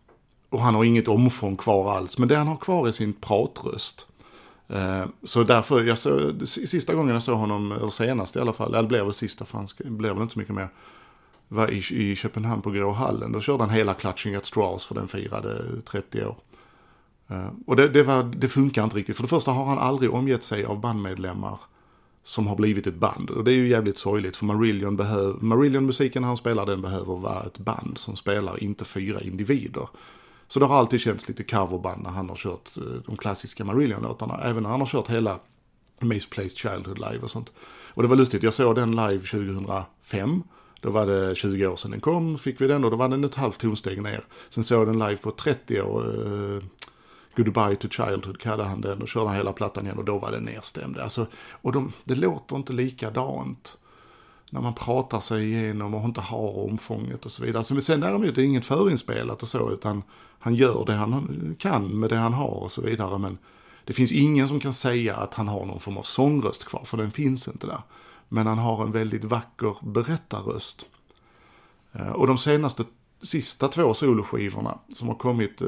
och han har inget omfång kvar alls. Men det han har kvar är sin pratröst. Uh, så därför, jag såg, sista gången jag såg honom, eller senast i alla fall, det blev väl sista, för han blev väl inte så mycket mer, var i, i Köpenhamn på Grå hallen. Då körde han hela Clutching at Straws, för den firade trettio år. Uh, och det, det, var, det funkar inte riktigt. För det första har han aldrig omgett sig av bandmedlemmar som har blivit ett band. Och det är ju jävligt sorgligt, för Marillion behöver, Marillion-musiken han spelar, den behöver vara ett band som spelar, inte fyra individer. Så det har alltid känts lite coverband när han har kört de klassiska Marillion-låtarna. Även när han har kört hela Misplaced Childhood live och sånt. Och det var lustigt, jag såg den live tjugohundrafem. Då var det tjugo år sedan den kom, fick vi den, och då var den ett halvt tonsteg ner. Sen såg jag den live på trettio år, uh, Goodbye to Childhood kallade han den, och körde han hela plattan igen, och då var den nedstämd. Alltså, och de, det låter inte likadant när man pratar sig igenom och inte har omfånget och så vidare. Så, men sen däremot är det inget förinspelat och så, utan han gör det han kan med det han har och så vidare. Men det finns ingen som kan säga att han har någon form av sångröst kvar, för den finns inte där. Men han har en väldigt vacker berättarröst. Och de senaste, sista två soloskivorna som har kommit,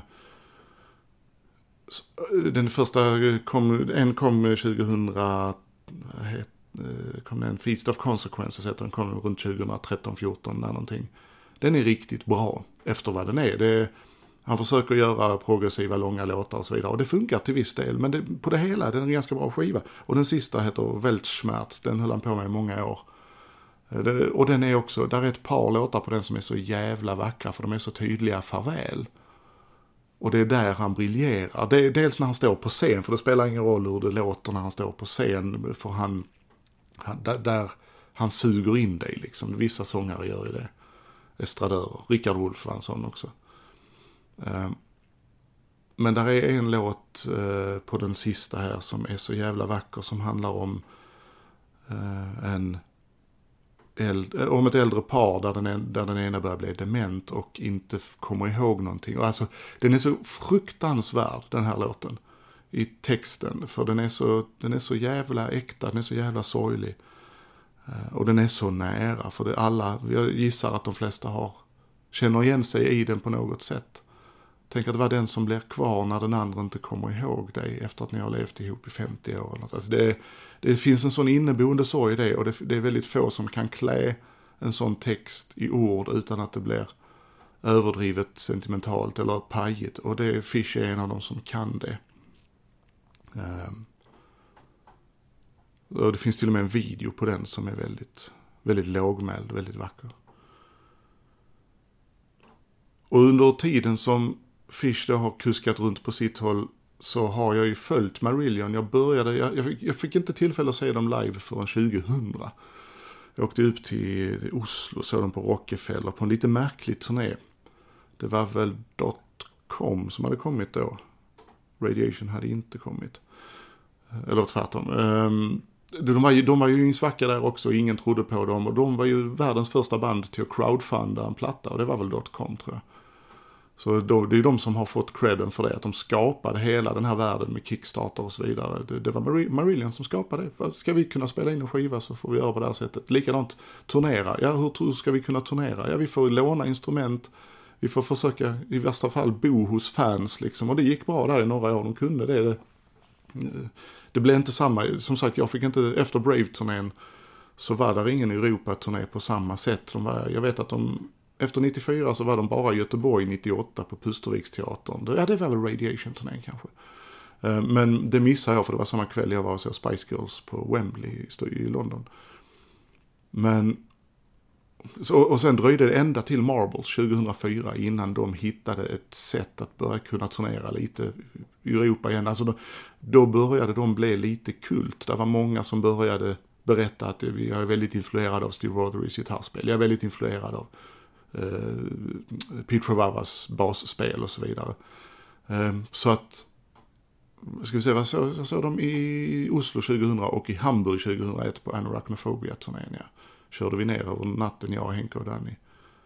den första kom, en kom tjugohundra, kom den Feast of Consequences heter den, kom runt tjugotretton fjorton där någonting. Den är riktigt bra efter vad den är. Det, han försöker göra progressiva långa låtar och så vidare, och det funkar till viss del, men det, på det hela det är en ganska bra skiva. Och den sista heter Weltschmerz, den höll han på med i många år. Det, och den är också, där är ett par låtar på den som är så jävla vackra, för de är så tydliga farväl. Och det är där han briljerar. Det är dels när han står på scen, för det spelar ingen roll hur det låter när han står på scen, för han, han där, där han suger in dig liksom. Vissa sångare gör ju det. Estradörer. Richard Wolff var en sån också. Men där är en låt på den sista här som är så jävla vacker, som handlar om en äldre, om ett äldre par där den, där den ena börjar bli dement och inte kommer ihåg någonting. Och alltså, den är så fruktansvärd, den här låten, i texten, för den är så, den är så jävla äkta, den är så jävla sorglig. Och den är så nära, för det alla, jag gissar att de flesta har, känner igen sig i den på något sätt. Tänk att det var den som blir kvar när den andra inte kommer ihåg dig efter att ni har levt ihop i femtio år. Alltså det, det finns en sån inneboende sorg i det, och det, det är väldigt få som kan klä en sån text i ord utan att det blir överdrivet sentimentalt eller pajigt. Och det, Fish är en av dem som kan det. Um, och det finns till och med en video på den som är väldigt, väldigt lågmäld, väldigt vacker. Och under tiden som Fish då har kuskat runt på sitt håll, så har jag ju följt Marillion. Jag började, jag, jag, fick, jag fick inte tillfälle att se dem live förrän tjugohundra. Jag åkte upp till, till Oslo och såg dem på Rockefeller på en lite märklig turné. Det var väl .com som hade kommit då. Radiation hade inte kommit. Eller tvärtom. Um, de, var ju, de var ju i en svacka där också, ingen trodde på dem. Och de var ju världens första band till att crowdfunda en platta, och det var väl .com tror jag. Så då, det är de som har fått credden för det, att de skapade hela den här världen med Kickstarter och så vidare. Det, det var Mar- Marillion som skapade det. Ska vi kunna spela in en skiva så får vi göra på det här sättet. Likadant turnera. Ja, hur, hur ska vi kunna turnera? Ja, vi får låna instrument. Vi får försöka i värsta fall bo hos fans liksom. Och det gick bra där i några år. De kunde det. Det, det blev inte samma. Som sagt, jag fick inte, efter Brave-turnén så var där ingen Europa-turné på samma sätt. De var, jag vet att de... Efter nittiofyra så var de bara i Göteborg nittioåtta på Pusterviksteatern. Ja, det var väl Radiation-turnén kanske. Men det missade jag, för det var samma kväll jag var och såg Spice Girls på Wembley i London. Men, så, och sen dröjde det ända till Marbles tjugohundrafyra innan de hittade ett sätt att börja kunna turnera lite i Europa igen. Alltså då, då började de bli lite kult. Det var många som började berätta att jag är väldigt influerad av Steve Rotherys gitarrspel. Jag är väldigt influerad av Uh, Peter Vavas basspel och så vidare. Uh, så att, ska vi se, vad såg så, så de i Oslo tjugohundra och i Hamburg tjugohundraett på Anarachnophobia-turnén. Ja. Körde vi ner över natten, jag, Henke och Danny.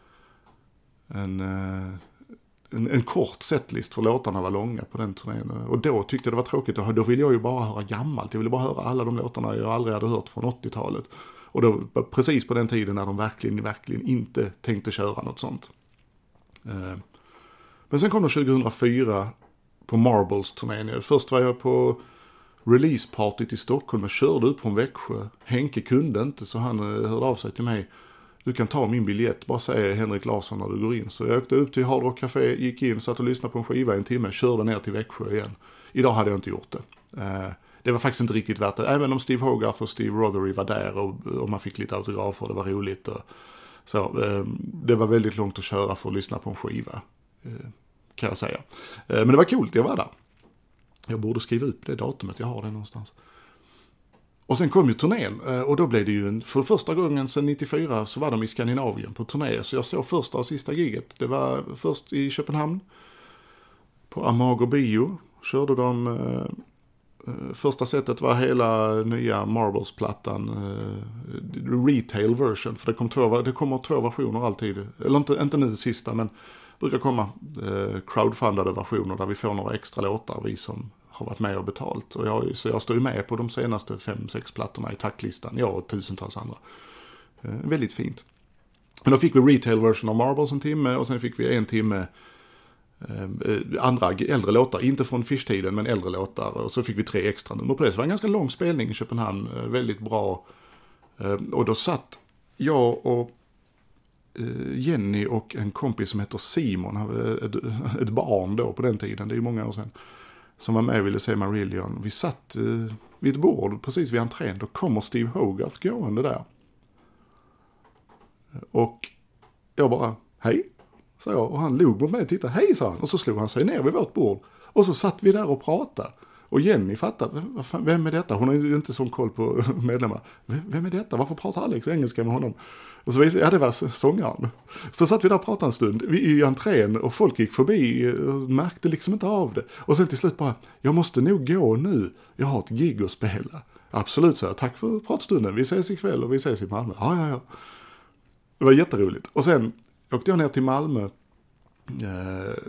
En, uh, en, en kort setlist, för låtarna var långa på den turnén. Och då tyckte jag det var tråkigt. Och då ville jag ju bara höra gammalt. Jag ville bara höra alla de låtarna jag aldrig hade hört från åttiotalet. Och då precis på den tiden när de verkligen, verkligen inte tänkte köra något sånt. Men sen kom det tjugohundrafyra på Marbles-turnén. Först var jag på releasepartyt i Stockholm och körde upp från Växjö. Henke kunde inte, så han hörde av sig till mig. Du kan ta min biljett, bara säga Henrik Larsson när du går in. Så jag åkte upp till Hard Rock Café, gick in, satt och lyssnade på en skiva i en timme, körde ner till Växjö igen. Idag hade jag inte gjort det. Det var faktiskt inte riktigt värt det. Även om Steve Hogarth och Steve Rothery var där och, och man fick lite autografer och det var roligt. Och, så, det var väldigt långt att köra för att lyssna på en skiva, kan jag säga. Men det var coolt, jag var där. Jag borde skriva upp det datumet, jag har det någonstans. Och sen kom ju turnén och då blev det ju en, för första gången sedan nittiofyra så var de i Skandinavien på turné. Så jag såg första och sista giget. Det var först i Köpenhamn på Amager Bio. Körde de, eh, första sättet var hela nya Marbles-plattan, eh, retail version. För det, kom två, det kommer två versioner alltid, eller inte, inte nu sista men brukar komma eh, crowdfundade versioner där vi får några extra låtar, vi som har varit med och betalt. Och jag, så jag står ju med på de senaste fem, sex plattorna i tacklistan. Jag och tusentals andra. Eh, väldigt fint. Men då fick vi retail version av Marbles en timme och sen fick vi en timme eh, andra äldre låtar. Inte från Fish-tiden men äldre låtar. Och så fick vi tre extra nummer på det. Så det var en ganska lång spelning i Köpenhamn. Eh, väldigt bra. Eh, och då satt jag och eh, Jenny och en kompis som heter Simon. Ett, ett barn då på den tiden. Det är ju många år sedan. Som var med och ville se Marillion. Vi satt eh, vid ett bord precis vid entrén. Då kommer Steve Hogarth gående där. Och jag bara, hej, sa jag. Och han log mot mig och tittade, hej, sa han. Och så slog han sig ner vid vårt bord. Och så satt vi där och pratade. Och Jenny fattade, vem är detta? Hon har ju inte sån koll på medlemmar. Vem är detta? Varför pratar Alex engelska med honom? Och så visade jag, ja det var sångaren. Så satt vi där och pratade en stund i entrén och folk gick förbi och märkte liksom inte av det. Och sen till slut bara, jag måste nog gå nu. Jag har ett gig att spela. Absolut, så jag, tack för pratstunden. Vi ses ikväll och vi ses i Malmö. Ja, ja, ja. Det var jätteroligt. Och sen åkte jag ner till Malmö eh,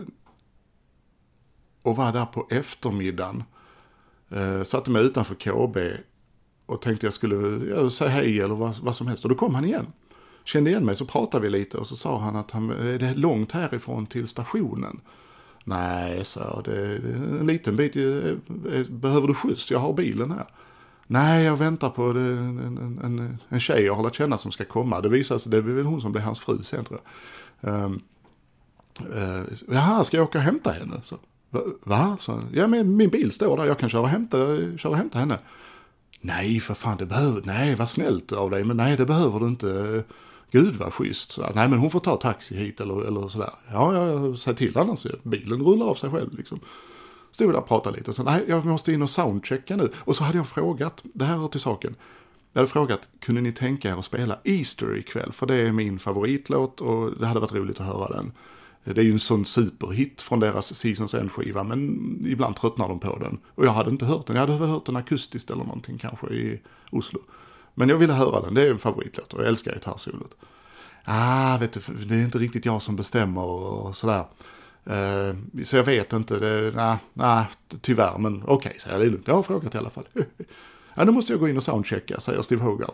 och var där på eftermiddagen. Eh, satte mig utanför K B och tänkte jag skulle ja, säga hej eller vad, vad som helst. Och då kom han igen. Kände igen mig, så pratade vi lite och så sa han att han, är det långt härifrån till stationen? Nej, så det, det är en liten bit. Behöver du skjuts? Jag har bilen här. Nej, jag väntar på det, en, en, en, en tjej jag har lärt känna som ska komma. Det visar sig, det är väl hon som blir hans fru sen tror jag. Um, uh, jaha, ska jag åka och hämta henne? Så, va? va? Så, ja, men min bil står där, jag kan köra och hämta, köra och hämta henne. Nej, för fan, det behöver, nej, vad snällt av dig, men nej, det behöver du inte. Gud, vad schysst. Så, nej, men hon får ta taxi hit eller, eller sådär. Ja, jag säger till annars, bilen rullar av sig själv liksom. Stod där och pratade lite. Så, nej, jag måste in och soundchecka nu. Och så hade jag frågat, det här är till saken. Jag hade frågat, kunde ni tänka er att spela Easter ikväll? För det är min favoritlåt och det hade varit roligt att höra den. Det är ju en sån superhit från deras Seasons End-skiva, men ibland tröttnar de på den. Och jag hade inte hört den. Jag hade väl hört den akustiskt eller någonting kanske i Oslo. Men jag ville höra den. Det är en favoritlåt och jag älskar gitarrsolot. Ah, vet du, det är inte riktigt jag som bestämmer och sådär. Uh, så jag vet inte. Det, nej, nej, tyvärr, men okej, okay, säger jag. Det är lugnt. Jag har frågat i alla fall. Ja, nu måste jag gå in och soundchecka, säger Steve Hogarth.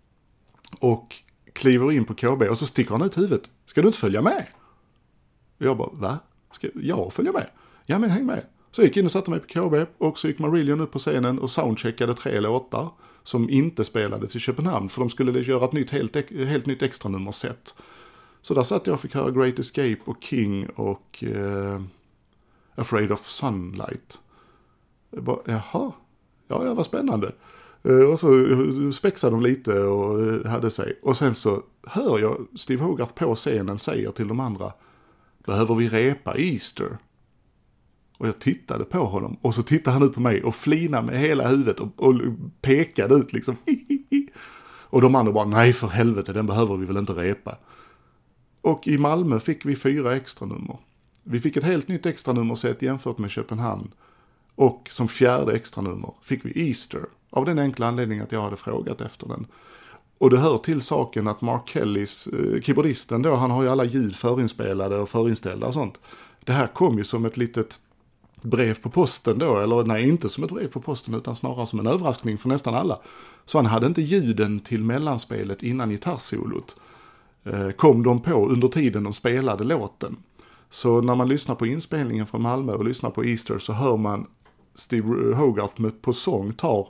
Och kliver in på K B och så sticker han ut huvudet. Ska du inte följa med? Och jag bara, va? Ska jag följa med? Ja, men häng med. Så jag gick in och satte mig på K B och så gick Marillion upp på scenen och soundcheckade tre låtar som inte spelade till Köpenhamn. För de skulle göra ett nytt, helt, helt nytt extra nummerset. Så där satt jag och fick höra Great Escape och King och eh, Afraid of Sunlight. Jag bara, jaha, ja, ja, vad spännande. Eh, och så spexade de lite och eh, hade sig. Och sen så hör jag Steve Hogarth på scenen säger till de andra, behöver vi repa Easter? Och jag tittade på honom och så tittade han ut på mig och flinade med hela huvudet och, och pekade ut liksom. Och de andra bara, nej för helvete, den behöver vi väl inte repa. Och i Malmö fick vi fyra extra nummer. Vi fick ett helt nytt extra nummer sett jämfört med Köpenhamn. Och som fjärde extra nummer fick vi Easter. Av den enkla anledningen att jag hade frågat efter den. Och det hör till saken att Mark Kellys, eh, keyboardisten då, han har ju alla ljud förinspelade och förinställda och sånt. Det här kom ju som ett litet brev på posten då, eller nej, inte som ett brev på posten utan snarare som en överraskning för nästan alla. Så han hade inte ljuden till mellanspelet innan gitarrsolot. Eh, kom de på under tiden de spelade låten. Så när man lyssnar på inspelningen från Malmö och lyssnar på Easter så hör man Steve Hogarth med på sång tar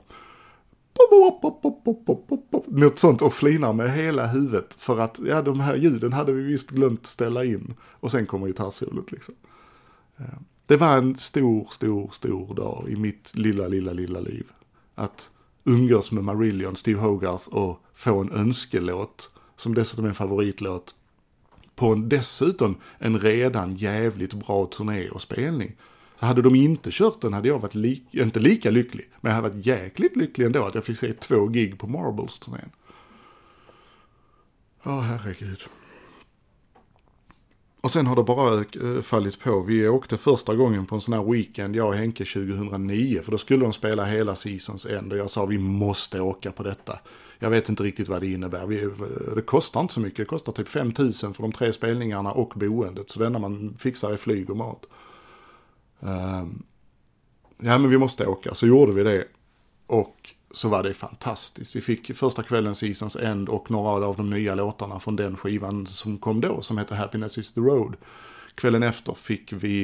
något sånt och flinar med hela huvudet för att ja, de här ljuden hade vi visst glömt ställa in. Och sen kommer gitarrsolot liksom. Det var en stor, stor, stor dag i mitt lilla, lilla, lilla liv. Att umgås med Marillion, Steve Hogarth och få en önskelåt som dessutom är en favoritlåt på en, dessutom en redan jävligt bra turné och spelning. Så hade de inte kört den hade jag varit li- inte lika lycklig, men jag hade varit jäkligt lycklig ändå att jag fick se två gig på Marbles-turnén. Ja, oh, herregud. Och sen har det bara äh, fallit på. Vi åkte första gången på en sån här weekend, jag och Henke tjugohundranio, för då skulle de spela hela Seasons End och jag sa vi måste åka på detta. Jag vet inte riktigt vad det innebär. Vi, det kostar inte så mycket, det kostar typ fem tusen för de tre spelningarna och boendet, så det enda man fixar är flyg och mat. Um, ja men vi måste åka, så gjorde vi det och så var det fantastiskt. Vi fick första kvällen Seasons End och några av de nya låtarna från den skivan som kom då som heter Happiness is the Road. Kvällen efter fick vi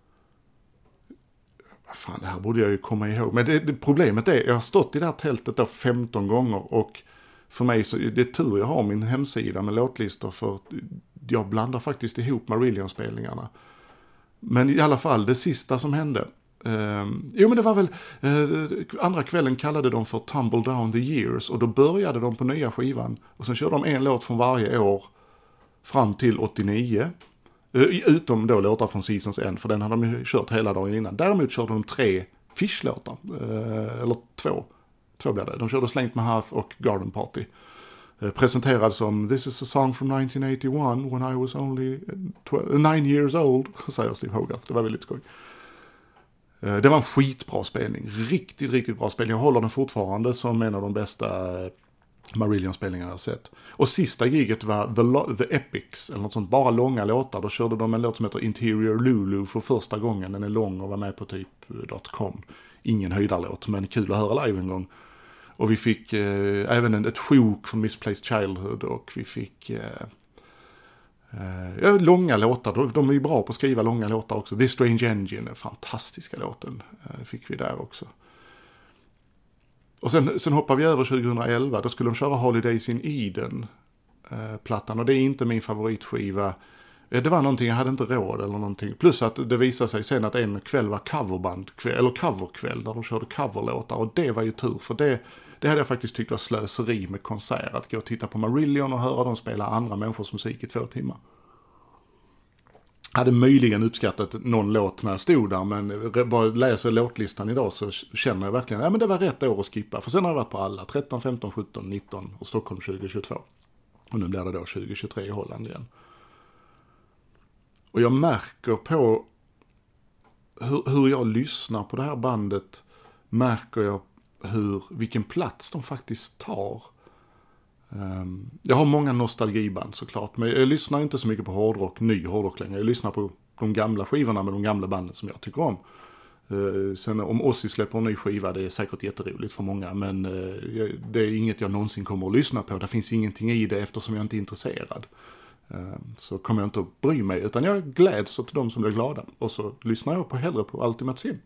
vad fan, det här borde jag ju komma ihåg, men det, det, problemet är jag har stått i det här tältet då femton gånger och för mig så det är tur jag har min hemsida med låtlistor för jag blandar faktiskt ihop Marillion-spelningarna. Men i alla fall, det sista som hände. Eh, jo men det var väl, eh, andra kvällen kallade de för Tumble Down the Years. Och då började de på nya skivan. Och sen körde de en låt från varje år fram till åttionio. Eh, utom då låtar från Seasons End, för den hade de ju kört hela dagen innan. Däremot körde de tre Fish-låtar. Eh, eller två. Två blev det. De körde Slängt med Hearth och Garden Party. Presenterad som This is a song from nineteen eighty-one when I was only twelve, nine years old, säger Steve Hogarth. Det var väldigt skoj. Det var en skitbra spelning. Riktigt, riktigt bra spelning. Jag håller den fortfarande som en av de bästa Marillion-spelningarna jag har sett. Och sista giget var The, Lo- The Epics, eller något sånt, bara långa låtar. Då körde de en låt som heter Interior Lulu för första gången. Den är lång och var med på typ .com. Ingen höjdarlåt, men kul att höra live en gång. Och vi fick eh, även en, ett sjok från Misplaced Childhood och vi fick eh, eh, långa låtar. De, de är ju bra på att skriva långa låtar också. This Strange Engine, den fantastiska låten, eh, fick vi där också. Och sen, sen hoppar vi över tjugohundraelva. Då skulle de köra Holidays in Eden eh, plattan och det är inte min favoritskiva. Det var någonting, jag hade inte råd eller någonting. Plus att det visade sig sen att en kväll var coverband, eller coverkväll där de körde coverlåtar. Och det var ju tur, för det, det hade jag faktiskt tyckt var slöseri med konsert. Att gå och titta på Marillion och höra dem spela andra människors musik i två timmar. Jag hade möjligen uppskattat någon låt när jag stod där, men bara läser låtlistan idag så känner jag verkligen att ja, men det var rätt år att skippa. För sen har jag varit på alla, tretton, femton, sjutton, nitton och Stockholm tjugo tjugotvå. Och nu blir det då tjugo tjugotre i Holland igen. Och jag märker på hur, hur jag lyssnar på det här bandet, märker jag hur, vilken plats de faktiskt tar. Um, jag har många nostalgiband såklart, men jag lyssnar inte så mycket på hårdrock, ny hårdrock längre. Jag lyssnar på de gamla skivorna med de gamla banden som jag tycker om. Uh, sen om Ozzy släpper en ny skiva, det är säkert jätteroligt för många, men uh, det är inget jag någonsin kommer att lyssna på. Det finns ingenting i det eftersom jag inte är intresserad. Så kommer jag inte att bry mig, utan jag gläds åt de som blir glada. Och så lyssnar jag på hellre på Ultimate Sim.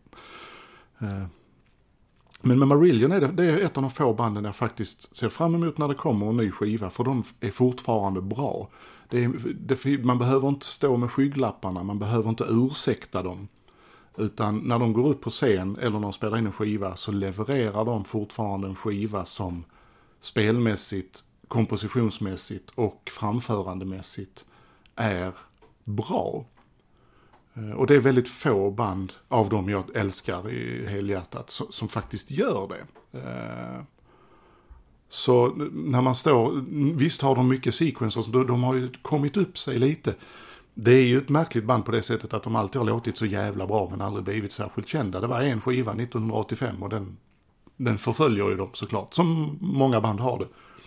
Men med Marillion är det, det är ett av de få banden jag faktiskt ser fram emot när det kommer en ny skiva. För de är fortfarande bra. Det är, det, man behöver inte stå med skygglapparna, man behöver inte ursäkta dem. Utan när de går upp på scen eller när de spelar in en skiva så levererar de fortfarande en skiva som spelmässigt, kompositionsmässigt och framförandemässigt är bra. Och det är väldigt få band av dem jag älskar i helhjärtat som, som faktiskt gör det. Så när man står, visst har de mycket sequencer, de, de har ju kommit upp sig lite. Det är ju ett märkligt band på det sättet att de alltid har låtit så jävla bra men aldrig blivit särskilt kända. Det var en skiva nittonhundraåttiofem och den, den förföljer ju dem såklart, som många band har det.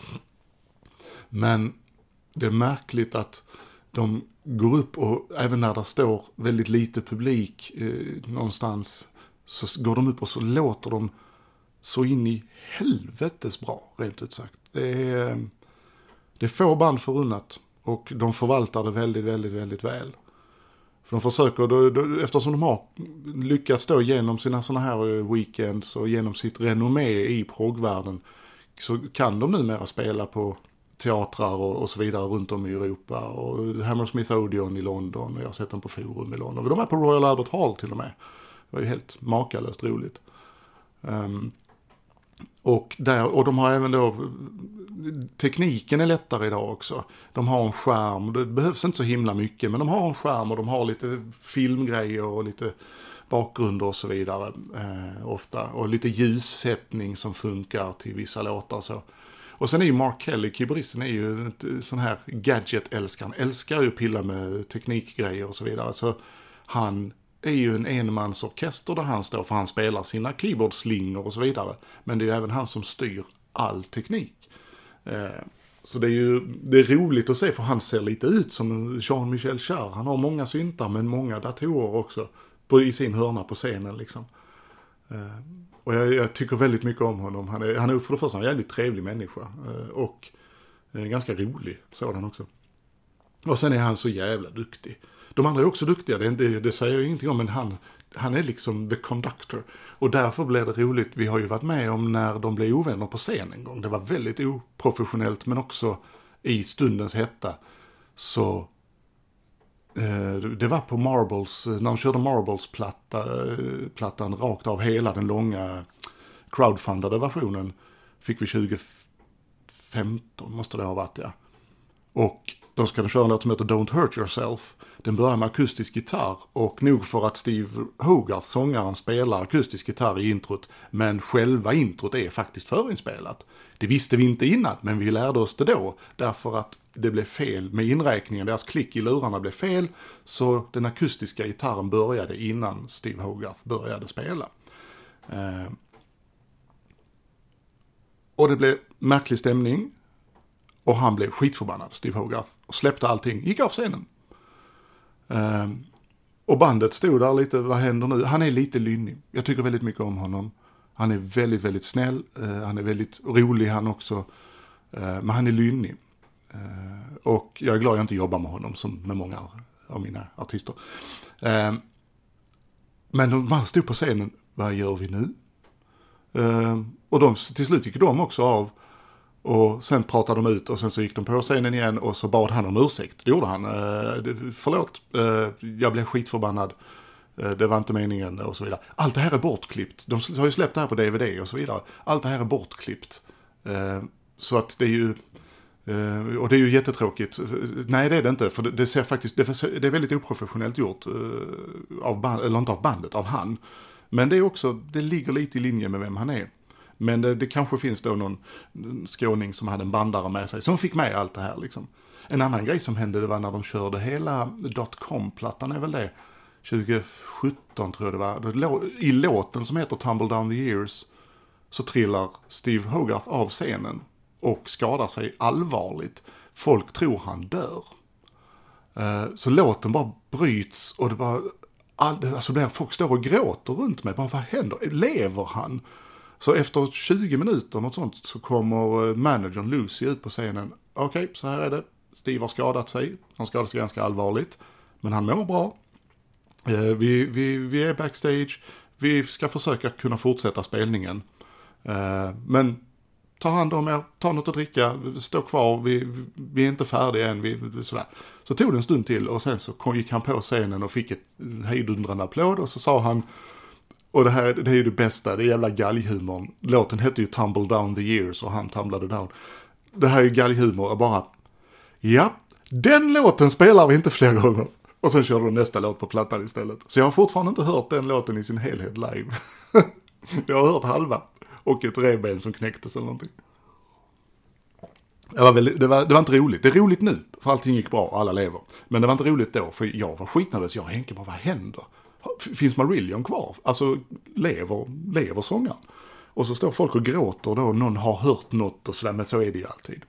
Men det är märkligt att de går upp och även när det står väldigt lite publik eh, någonstans så går de upp och så låter de så in i helvetes bra, rent ut sagt. Det är, det är få band förunnat och de förvaltar det väldigt, väldigt, väldigt väl. För de försöker, då, då, eftersom de har lyckats då genom sina såna här weekends och genom sitt renommé i proggvärlden, så kan de numera spela på teatrar och, och så vidare runt om i Europa. Och Hammersmith Odeon i London, och jag har sett dem på Forum i London. De är på Royal Albert Hall till och med. Det var ju helt makalöst roligt. Um, och, där, och de har även då, tekniken är lättare idag också. De har en skärm, det behövs inte så himla mycket, men de har en skärm och de har lite filmgrejer och lite bakgrunder och så vidare eh, ofta. Och lite ljussättning som funkar till vissa låtar så. Och sen är ju Mark Kelly, keyboardisten, är ju en sån här gadget-älskare. Han älskar ju att pilla med teknikgrejer och så vidare. Så han är ju en enmansorkester där han står, för han spelar sina keyboardslingor och så vidare. Men det är ju även han som styr all teknik. Eh, så det är ju det är roligt att se, för han ser lite ut som Jean-Michel Jarre. Han har många syntar men många datorer också på, i sin hörna på scenen liksom. Eh, och jag, jag tycker väldigt mycket om honom. Han är, han är för det första en jävligt trevlig människa. Eh, och eh, ganska rolig sådan också. Och sen är han så jävla duktig. De andra är också duktiga, det, det, det säger jag ingenting om, men han, han är liksom the conductor. Och därför blev det roligt, vi har ju varit med om när de blev ovänner på scen en gång. Det var väldigt oprofessionellt, men också i stundens hetta. Så eh, det var på Marbles, när de körde Marbles-platta, eh, plattan rakt av hela den långa crowdfundade versionen, fick vi tjugo femton, måste det ha varit, ja. Och då ska de köra en låt som heter Don't Hurt Yourself. Den börjar med akustisk gitarr, och nog för att Steve Hogarth, sångaren, spelar akustisk gitarr i introt, men själva introt är faktiskt förinspelat. Det visste vi inte innan, men vi lärde oss det då, därför att det blev fel med inräkningen. Deras klick i lurarna blev fel, så den akustiska gitarren började innan Steve Hogarth började spela. Eh, och det blev märklig stämning. Och han blev skitförbannad, Steve Hogarth, och släppte allting, gick av scenen. Um, och bandet stod där lite, vad händer nu? Han är lite lynnig. Jag tycker väldigt mycket om honom. Han är väldigt, väldigt snäll. Uh, han är väldigt rolig han också. Uh, men han är lynnig. Uh, och jag är glad jag inte jobbar med honom som med många av mina artister. Uh, men man stod på scenen, vad gör vi nu? Uh, och de, till slut gick de också av. Och sen pratade de ut, och sen så gick de på scenen igen, och så bad han om ursäkt. Det gjorde han. Eh, förlåt, eh, jag blev skitförbannad. Eh, det var inte meningen och så vidare. Allt det här är bortklippt. De har ju släppt det här på D V D och så vidare. Allt det här är bortklippt. Eh, så att det är ju... Eh, och det är ju jättetråkigt. Nej, det är det inte. För det, det ser faktiskt... Det, det är väldigt oprofessionellt gjort. Eh, av band, eller inte av bandet, av han. Men det är också... Det ligger lite i linje med vem han är. Men det, det kanske finns då någon skåning som hade en bandare med sig som fick med allt det här liksom. En annan grej som hände, det var när de körde hela dot-com-plattan, är väl det, tjugo sjutton tror jag det var. I låten som heter Tumble Down the Years så trillar Steve Hogarth av scenen och skadar sig allvarligt. Folk tror han dör. Så låten bara bryts, och det bara... Alltså folk står och gråter runt mig. Bara, vad händer? Lever han? Så efter tjugo minuter något sånt så kommer managern Lucy ut på scenen. Okej, okay, så här är det. Steve har skadat sig. Han skadade sig ganska allvarligt. Men han mår bra. Eh, vi, vi, vi är backstage. Vi ska försöka kunna fortsätta spelningen. Eh, men ta hand om er. Ta något att dricka. Stå kvar. Vi, vi är inte färdiga än. Vi, sådär. Så tog det en stund till, och sen så kom, gick han på scenen och fick ett hejdundrande applåd. Och så sa han... Och det här, det är ju det bästa, det är jävla galghumorn. Låten hette ju Tumble Down the Years, och han tumblade down. Det här är ju galghumor, och bara... Ja, den låten spelar vi inte fler gånger. Och sen körde de nästa låt på plattan istället. Så jag har fortfarande inte hört den låten i sin helhet live. Jag har hört halva. Och ett revben som knäcktes eller någonting. Det var, väldigt, det, var, det var inte roligt. Det är roligt nu, för allting gick bra och alla lever. Men det var inte roligt då, för jag var skitnervös. Jag och Henke bara, vad händer? Finns Marillion kvar? Alltså, lever, lever sångaren? Och så står folk och gråter då, någon har hört något och sådär, men så är det ju alltid.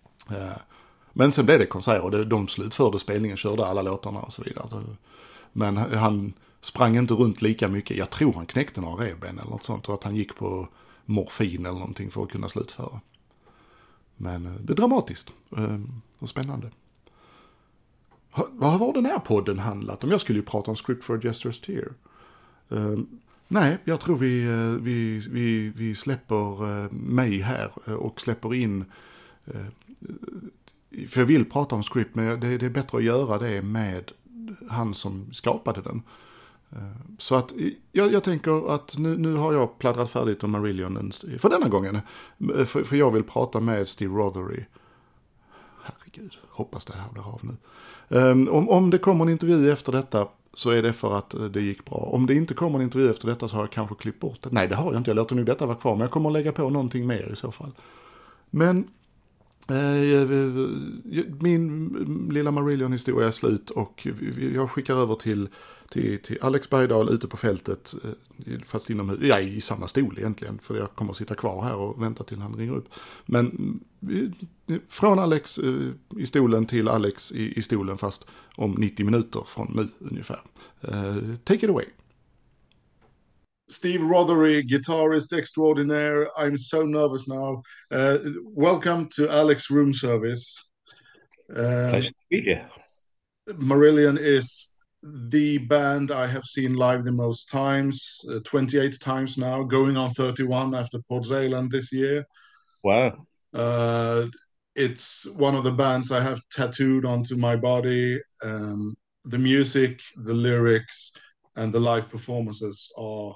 Men sen blev det konsert, och de slutförde spelningen, körde alla låtarna och så vidare. Men han sprang inte runt lika mycket. Jag tror han knäckte några revben eller något sånt, och att han gick på morfin eller någonting för att kunna slutföra. Men det är dramatiskt och spännande. Vad har den här podden handlat om? Jag skulle ju prata om Script for a Jester's Tear. Uh, nej, jag tror vi, uh, vi, vi, vi släpper uh, mig här uh, och släpper in... Uh, för jag vill prata om Script, men det, det är bättre att göra det med han som skapade den. Uh, så att jag, jag tänker att nu, nu har jag pladdrat färdigt om Marillion för denna gången. För, för jag vill prata med Steve Rothery. Herregud, hoppas det här blir av nu. Um, om, om det kommer en intervju efter detta så är det för att det gick bra. Om det inte kommer en intervju efter detta så har jag kanske klippt bort det. Nej, det har jag inte. Jag låter nu detta vara kvar, men jag kommer att lägga på någonting mer i så fall. Men eh, min lilla Marillion-historia är slut och jag skickar över till, till, till Alex Bergdahl ute på fältet, fast inom, ja, i samma stol egentligen, för jag kommer att sitta kvar här och vänta till han ringer upp. Men från Alex i stolen till Alex i, i stolen, fast om nittio minuter från nu ungefär. Uh, take it away. Steve Rothery, guitarist extraordinaire. I'm so nervous now. Uh, welcome to Alex Room Service. Uh, Pleasure to be here. Marillion is the band I have seen live the most times, uh, twenty-eight times now, going on thirty-one after Port Zeeland this year. Wow. Uh, it's one of the bands I have tattooed onto my body. Um, the music, the lyrics, and the live performances are,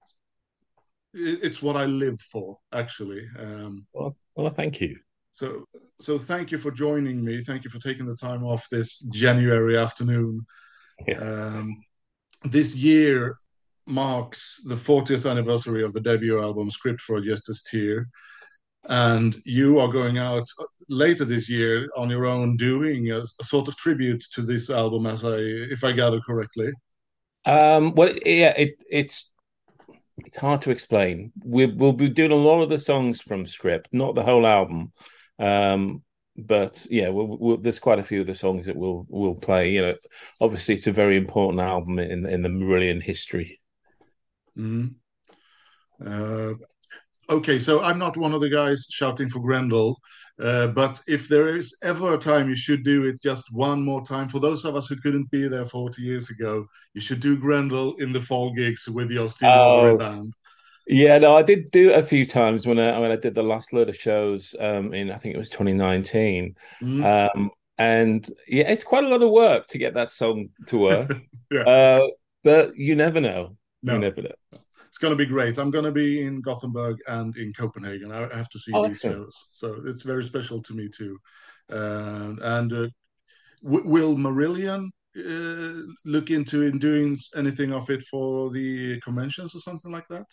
it, it's what I live for, actually. Um, well, well, thank you. So, so thank you for joining me. Thank you for taking the time off this January afternoon. Yeah. Um, this year marks the fortieth anniversary of the debut album, Script for a Jester's Tear. And you are going out later this year on your own, doing a, a sort of tribute to this album, as I, if I gather correctly. Um, well, yeah, it, it's it's hard to explain. We, we'll be doing a lot of the songs from Script, not the whole album, um, but yeah, we'll, we'll, there's quite a few of the songs that we'll we'll play. You know, obviously, it's a very important album in in the Marillion history. Mm. Uh, Okay, so I'm not one of the guys shouting for Grendel, uh, but if there is ever a time you should do it just one more time, for those of us who couldn't be there forty years ago, you should do Grendel in the fall gigs with your Steve Rothery band. Yeah, no, I did do it a few times when I when I did the last load of shows um, in, I think it was twenty nineteen. Mm. Um, and yeah, it's quite a lot of work to get that song to work. Yeah. Uh, but you never know. No. You never know. It's going to be great. I'm going to be in Gothenburg and in Copenhagen. I have to see oh, these excellent. shows. So it's very special to me too. Uh, and uh, w- will Marillion uh, look into in doing anything of it for the conventions or something like that?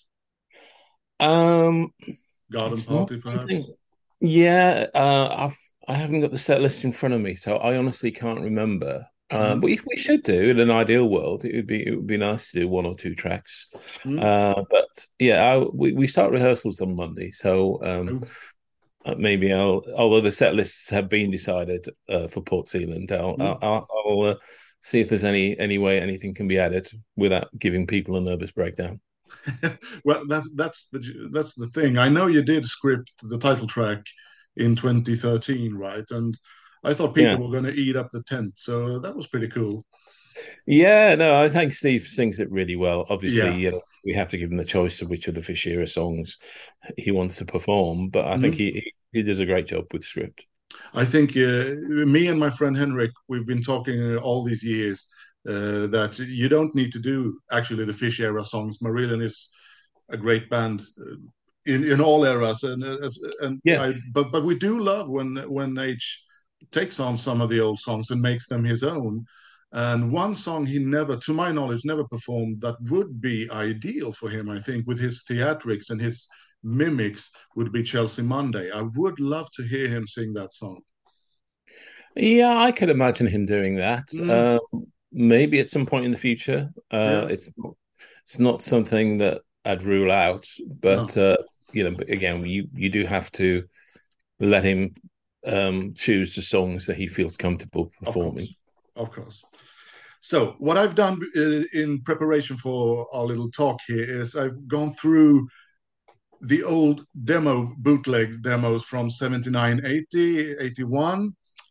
Um, Garden party, perhaps? Yeah, uh, I've, I haven't got the set list in front of me, so I honestly can't remember. Uh, mm. But if we should do, in an ideal world, it would be it would be nice to do one or two tracks. Mm. Uh, but yeah, I, we we start rehearsals on Monday, so um, oh. maybe I'll. Although the set lists have been decided uh, for Port Zeeland, I'll mm. I'll, I'll, I'll uh, see if there's any any way anything can be added without giving people a nervous breakdown. Well, that's that's the that's the thing. I know you did script the title track in twenty thirteen, right? And I thought people yeah. were going to eat up the tent, so that was pretty cool. Yeah, no, I think Steve sings it really well. Obviously, yeah. you know, we have to give him the choice of which of the Fish Era songs he wants to perform, but I mm-hmm. think he he does a great job with script. I think uh, me and my friend Henrik, we've been talking all these years uh, that you don't need to do actually the Fish Era songs. Marillion is a great band. Uh, In, in all eras, and and yeah. I, but but we do love when when H takes on some of the old songs and makes them his own. And one song he never, to my knowledge, never performed that would be ideal for him, I think, with his theatrics and his mimics, would be Chelsea Monday. I would love to hear him sing that song. Yeah, I could imagine him doing that. Mm. Uh, maybe at some point in the future. Uh, yeah. It's it's not something that I'd rule out, but. No. Uh, You know, but again, you you do have to let him um, choose the songs that he feels comfortable performing. Of course. Of course. So what I've done in preparation for our little talk here is I've gone through the old demo, bootleg demos from seventy-nine, eighty, eighty-one,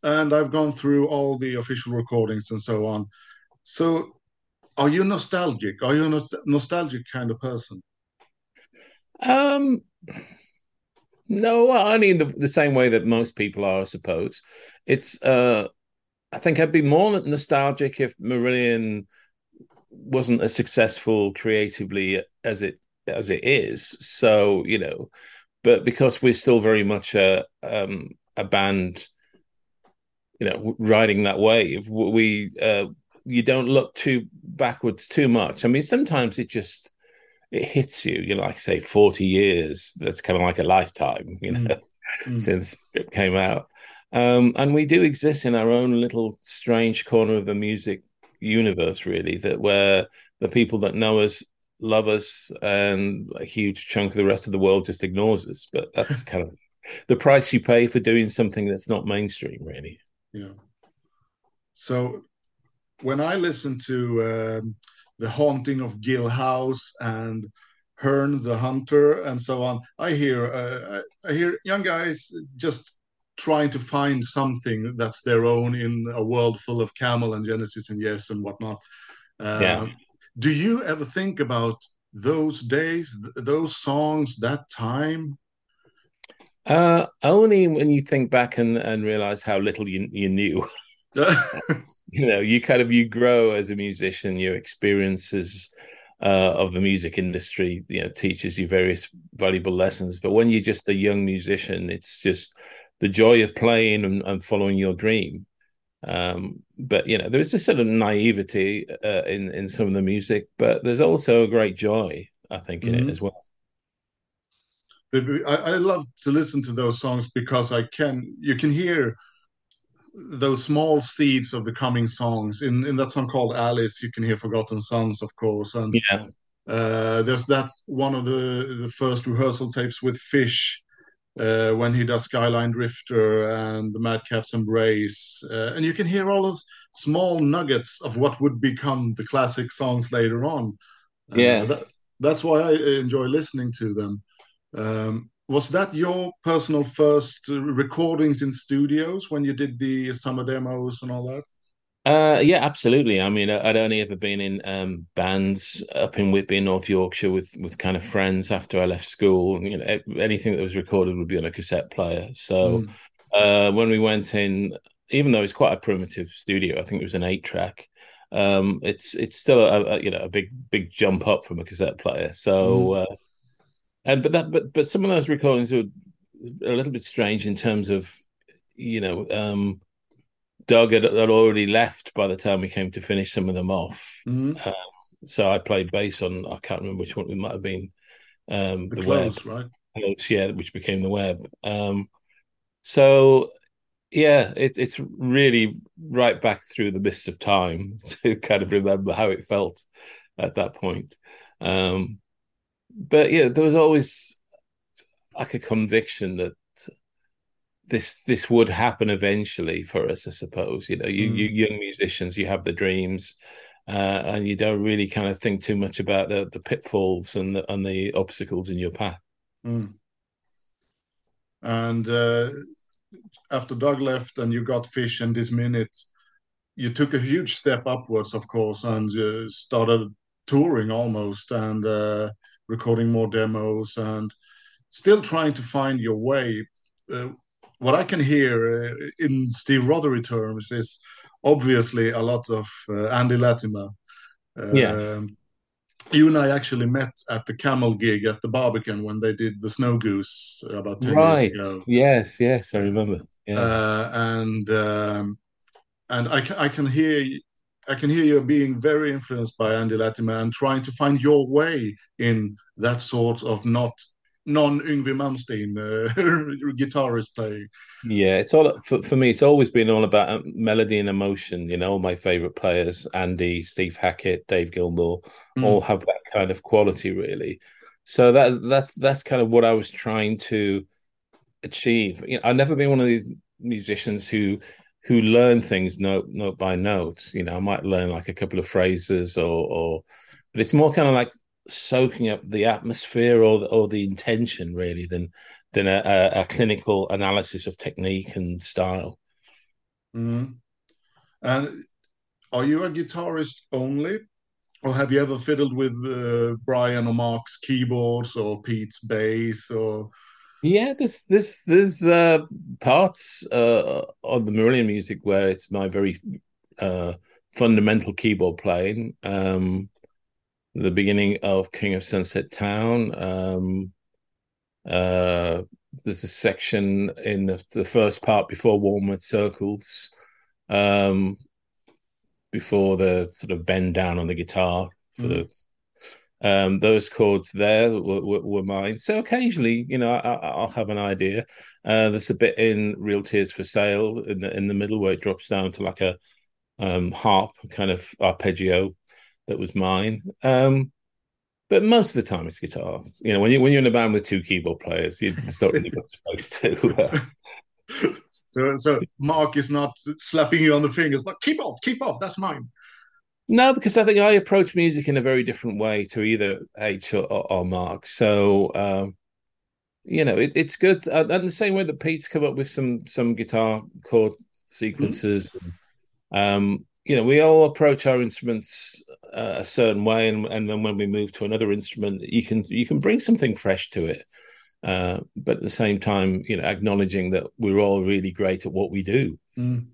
and I've gone through all the official recordings and so on. So, are you nostalgic? Are you a nost- nostalgic kind of person? Um, no, well, only in the, the same way that most people are, I suppose. It's uh, I think I'd be more nostalgic if Marillion wasn't as successful creatively as it as it is. So, you know, but because we're still very much a um, a band, you know, riding that wave, we uh, you don't look too backwards too much. I mean, sometimes it just it hits you. You know, like say forty years. That's kind of like a lifetime, you Mm, know, mm, since it came out. Um, and we do exist in our own little strange corner of the music universe, really, that where the people that know us love us and a huge chunk of the rest of the world just ignores us. But that's kind of the price you pay for doing something that's not mainstream, really. yeah. So when I listen to um, The Haunting of Gill House and Herne the Hunter and so on, I hear uh, I hear young guys just trying to find something that's their own in a world full of Camel and Genesis and Yes and whatnot. Yeah. Uh, do you ever think about those days, th- those songs, that time? Uh, only when you think back and, and realize how little you, you knew. You know, you kind of you grow as a musician, your experiences uh, of the music industry, you know, teaches you various valuable lessons. But when you're just a young musician, it's just the joy of playing and, and following your dream. Um, but you know, there's a sort of naivety uh, in in some of the music, but there's also a great joy, I think, in it Mhm. as well. I, I love to listen to those songs because I can you can hear those small seeds of the coming songs. In in that song called Alice, you can hear Forgotten Sons, of course, and Yeah, uh, there's that one of the the first rehearsal tapes with Fish uh, when he does Skyline Drifter and the Madcaps Embrace, uh, and you can hear all those small nuggets of what would become the classic songs later on. Uh, yeah. that that's why I enjoy listening to them. Um, was that your personal first uh, recordings in studios when you did the summer demos and all that? Uh, yeah, absolutely. I mean, I- I'd only ever been in um, bands up in Whitby, North Yorkshire, with with kind of friends after I left school. You know, a- anything that was recorded would be on a cassette player. So Mm, uh, when we went in, even though it's quite a primitive studio, I think it was an eight track. Um, it's it's still a, a you know a big big jump up from a cassette player. So mm, uh, and but that but but some of those recordings were a little bit strange in terms of you know. Um, Doug had, had already left by the time we came to finish some of them off. mm. Um, so I played bass on, I can't remember which one it might have been, um, The the Web, close, right? yeah, which became the Web. Um, so yeah, it, it's really right back through the mists of time to kind of remember how it felt at that point. Um, but yeah, there was always like a conviction that this this would happen eventually for us, I suppose. You know, you you Mm, young musicians, you have the dreams, uh, and you don't really kind of think too much about the the pitfalls and the and the obstacles in your path. mm. And uh, after Doug left and you got Fish and This Minute, you took a huge step upwards, of course, and uh, started touring almost and uh, recording more demos and still trying to find your way. Uh, what I can hear uh, in Steve Rothery terms is obviously a lot of uh, Andy Latimer. Yeah. Um, you and I actually met at the Camel gig at the Barbican when they did the Snow Goose about ten years Right. ago. Yes. Yes. I Uh, remember. Yeah. uh, and um, and I can, I can hear I can hear you being very influenced by Andy Latimer and trying to find your way in that sort of not non Yngwie Malmsteen uh, guitarist playing. Yeah, it's all for, for me. It's always been all about um, melody and emotion. You know, all my favorite players, Andy, Steve Hackett, Dave Gilmour, all Mm, have that kind of quality, really. So that that's that's kind of what I was trying to achieve. You know, I've never been one of these musicians who who learn things note note by note. You know, I might learn like a couple of phrases or or, but it's more kind of like soaking up the atmosphere or the, or the intention really than than a, a, a clinical analysis of technique and style. Mm. And are you a guitarist only, or have you ever fiddled with uh, Brian or Mark's keyboards or Pete's bass or? Yeah, there's this there's uh parts uh of the Marillion music where it's my very uh fundamental keyboard playing. Um the beginning of King of Sunset Town. Um uh there's a section in the, the first part before Walnut Circles, um before the sort of bend down on the guitar for Mm, the um those chords there were, were, were mine. So occasionally, you know, I, I'll have an idea. Uh there's a bit in Real Tears for Sale in the in the middle where it drops down to like a um harp kind of arpeggio that was mine. Um but most of the time it's guitar. You know, when you when you're in a band with two keyboard players, you just don't really get supposed to. Uh, so, so Mark is not slapping you on the fingers, but keep off, keep off. That's mine. no, because I think I approach music in a very different way to either H or, or, or Mark. So um, you know, it, it's good. And the same way that Pete's come up with some some guitar chord Mm, sequences. Um, you know, we all approach our instruments uh, a certain way, and and then when we move to another instrument, you can you can bring something fresh to it. Uh, but at the same time, you know, acknowledging that we're all really great at what we do. mm,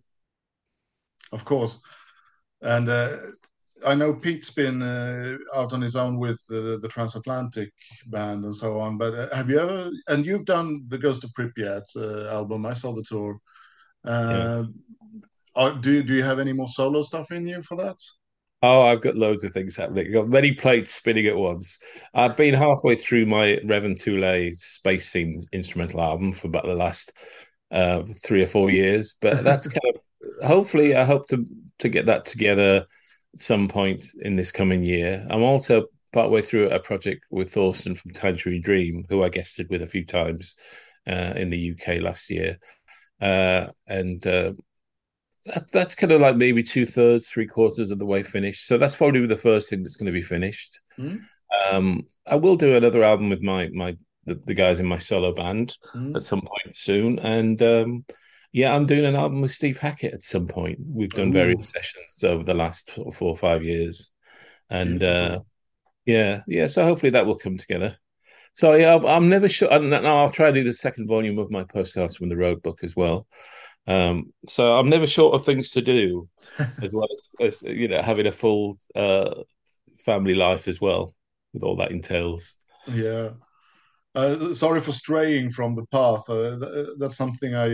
of course. And uh, I know Pete's been uh, out on his own with the, the Transatlantic band and so on. But uh, have you ever? And you've done the Ghost of Pripyat uh, album. I saw the tour. Yeah. Uh, are, do do you have any more solo stuff in you for that? Oh, I've got loads of things happening. I've got many plates spinning at once. I've been halfway through my Revan Toulé Space Theme instrumental album for about the last uh, three or four years, but that's kind of hopefully I hope to to get that together at some point in this coming year. I'm also partway through a project with Thorsten from Tangerine Dream, who I guested with a few times uh, in the U K last year, uh, and uh, that, that's kind of like maybe two thirds, three quarters of the way finished. So that's probably the first thing that's going to be finished. Mm, Um, I will do another album with my my the, the guys in my solo band at mm. some point soon, and um, yeah, I'm doing an album with Steve Hackett at some point. We've done Ooh, various sessions over the last four or five years, and uh, beautiful. yeah, yeah. So hopefully that will come together. So yeah, I've, I'm never sure. And I'll try to do the second volume of my postcards from the Road book as well. Um, so I'm never short of things to do, as well as, as you know, having a full uh, family life as well, with all that entails. Yeah. Uh, sorry for straying from the path. Uh, th- that's something I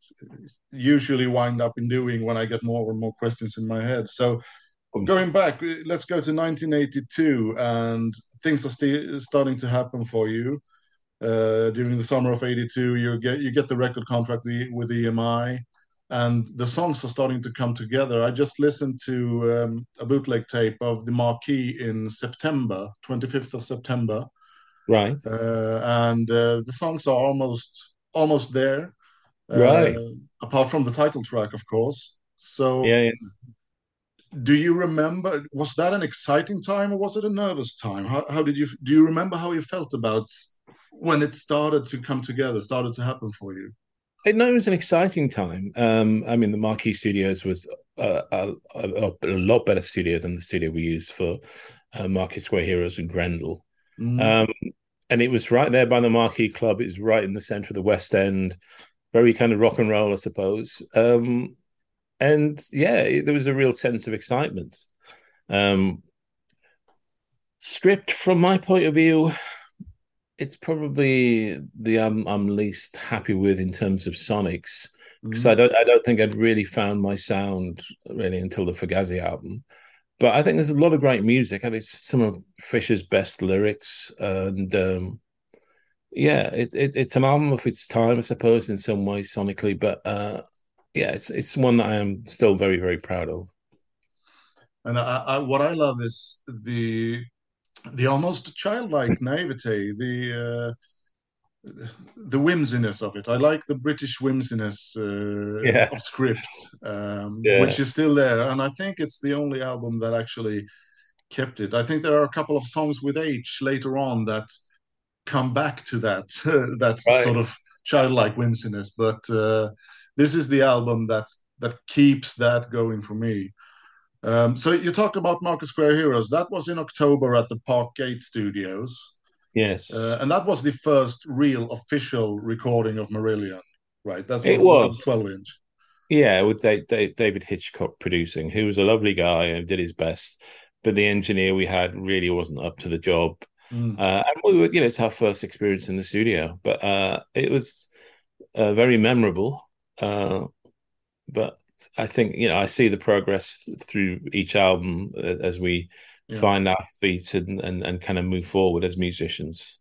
usually wind up in doing when I get more and more questions in my head. So Um, going back, let's go to nineteen eighty-two, and things are st starting to happen for you. Uh, during the summer of eighty-two, you get you get the record contract with E M I, and the songs are starting to come together. I just listened to um, a bootleg tape of the Marquee in September, twenty-fifth of September, right, uh, and uh, the songs are almost almost there, uh, right, apart from the title track, of course. So, yeah, yeah. do you remember? Was that an exciting time or was it a nervous time? How, how did you do? You remember how you felt about when it started to come together, started to happen for you? It, no, it was an exciting time. Um, I mean, the Marquee Studios was uh, a, a, a lot better studio than the studio we used for uh, Market Square Heroes and Grendel. Mm. Um, and it was right there by the Marquee Club. It was right in the center of the West End, very kind of rock and roll, I suppose. Um, and yeah, it, there was a real sense of excitement. Um, Script, from my point of view, it's probably the album I'm least happy with in terms of sonics, because I Mm. don't I don't think I'd really found my sound really until the Fugazi album. But I think there's a lot of great music. I think it's some of Fisher's best lyrics, and um, yeah, it, it it's an album of its time, I suppose, in some ways sonically. But uh, yeah, it's it's one that I am still very very proud of. And I, I, what I love is the the almost childlike naivete, the uh, the whimsiness of it. I like the British whimsiness uh, Yeah, of script, um, yeah, which is still there. And I think it's the only album that actually kept it. I think there are a couple of songs with H later on that come back to that that right. sort of childlike whimsiness, but uh, this is the album that that keeps that going for me. Um, so you talked about Market Square Heroes. That was in October at the Park Gate Studios, uh, Yes, and that was the first real official recording of Marillion, right? That it was that was was. twelve inch. Yeah, with Dave, Dave, David Hitchcock producing, who was a lovely guy and did his best, but the engineer we had really wasn't up to the job. Mm, Uh, and we were, you know, it's our first experience in the studio, but uh, it was uh, very memorable. Uh, but I think, you know, I see the progress through each album uh, as we yeah. find our feet and, and, and kind of move forward as musicians.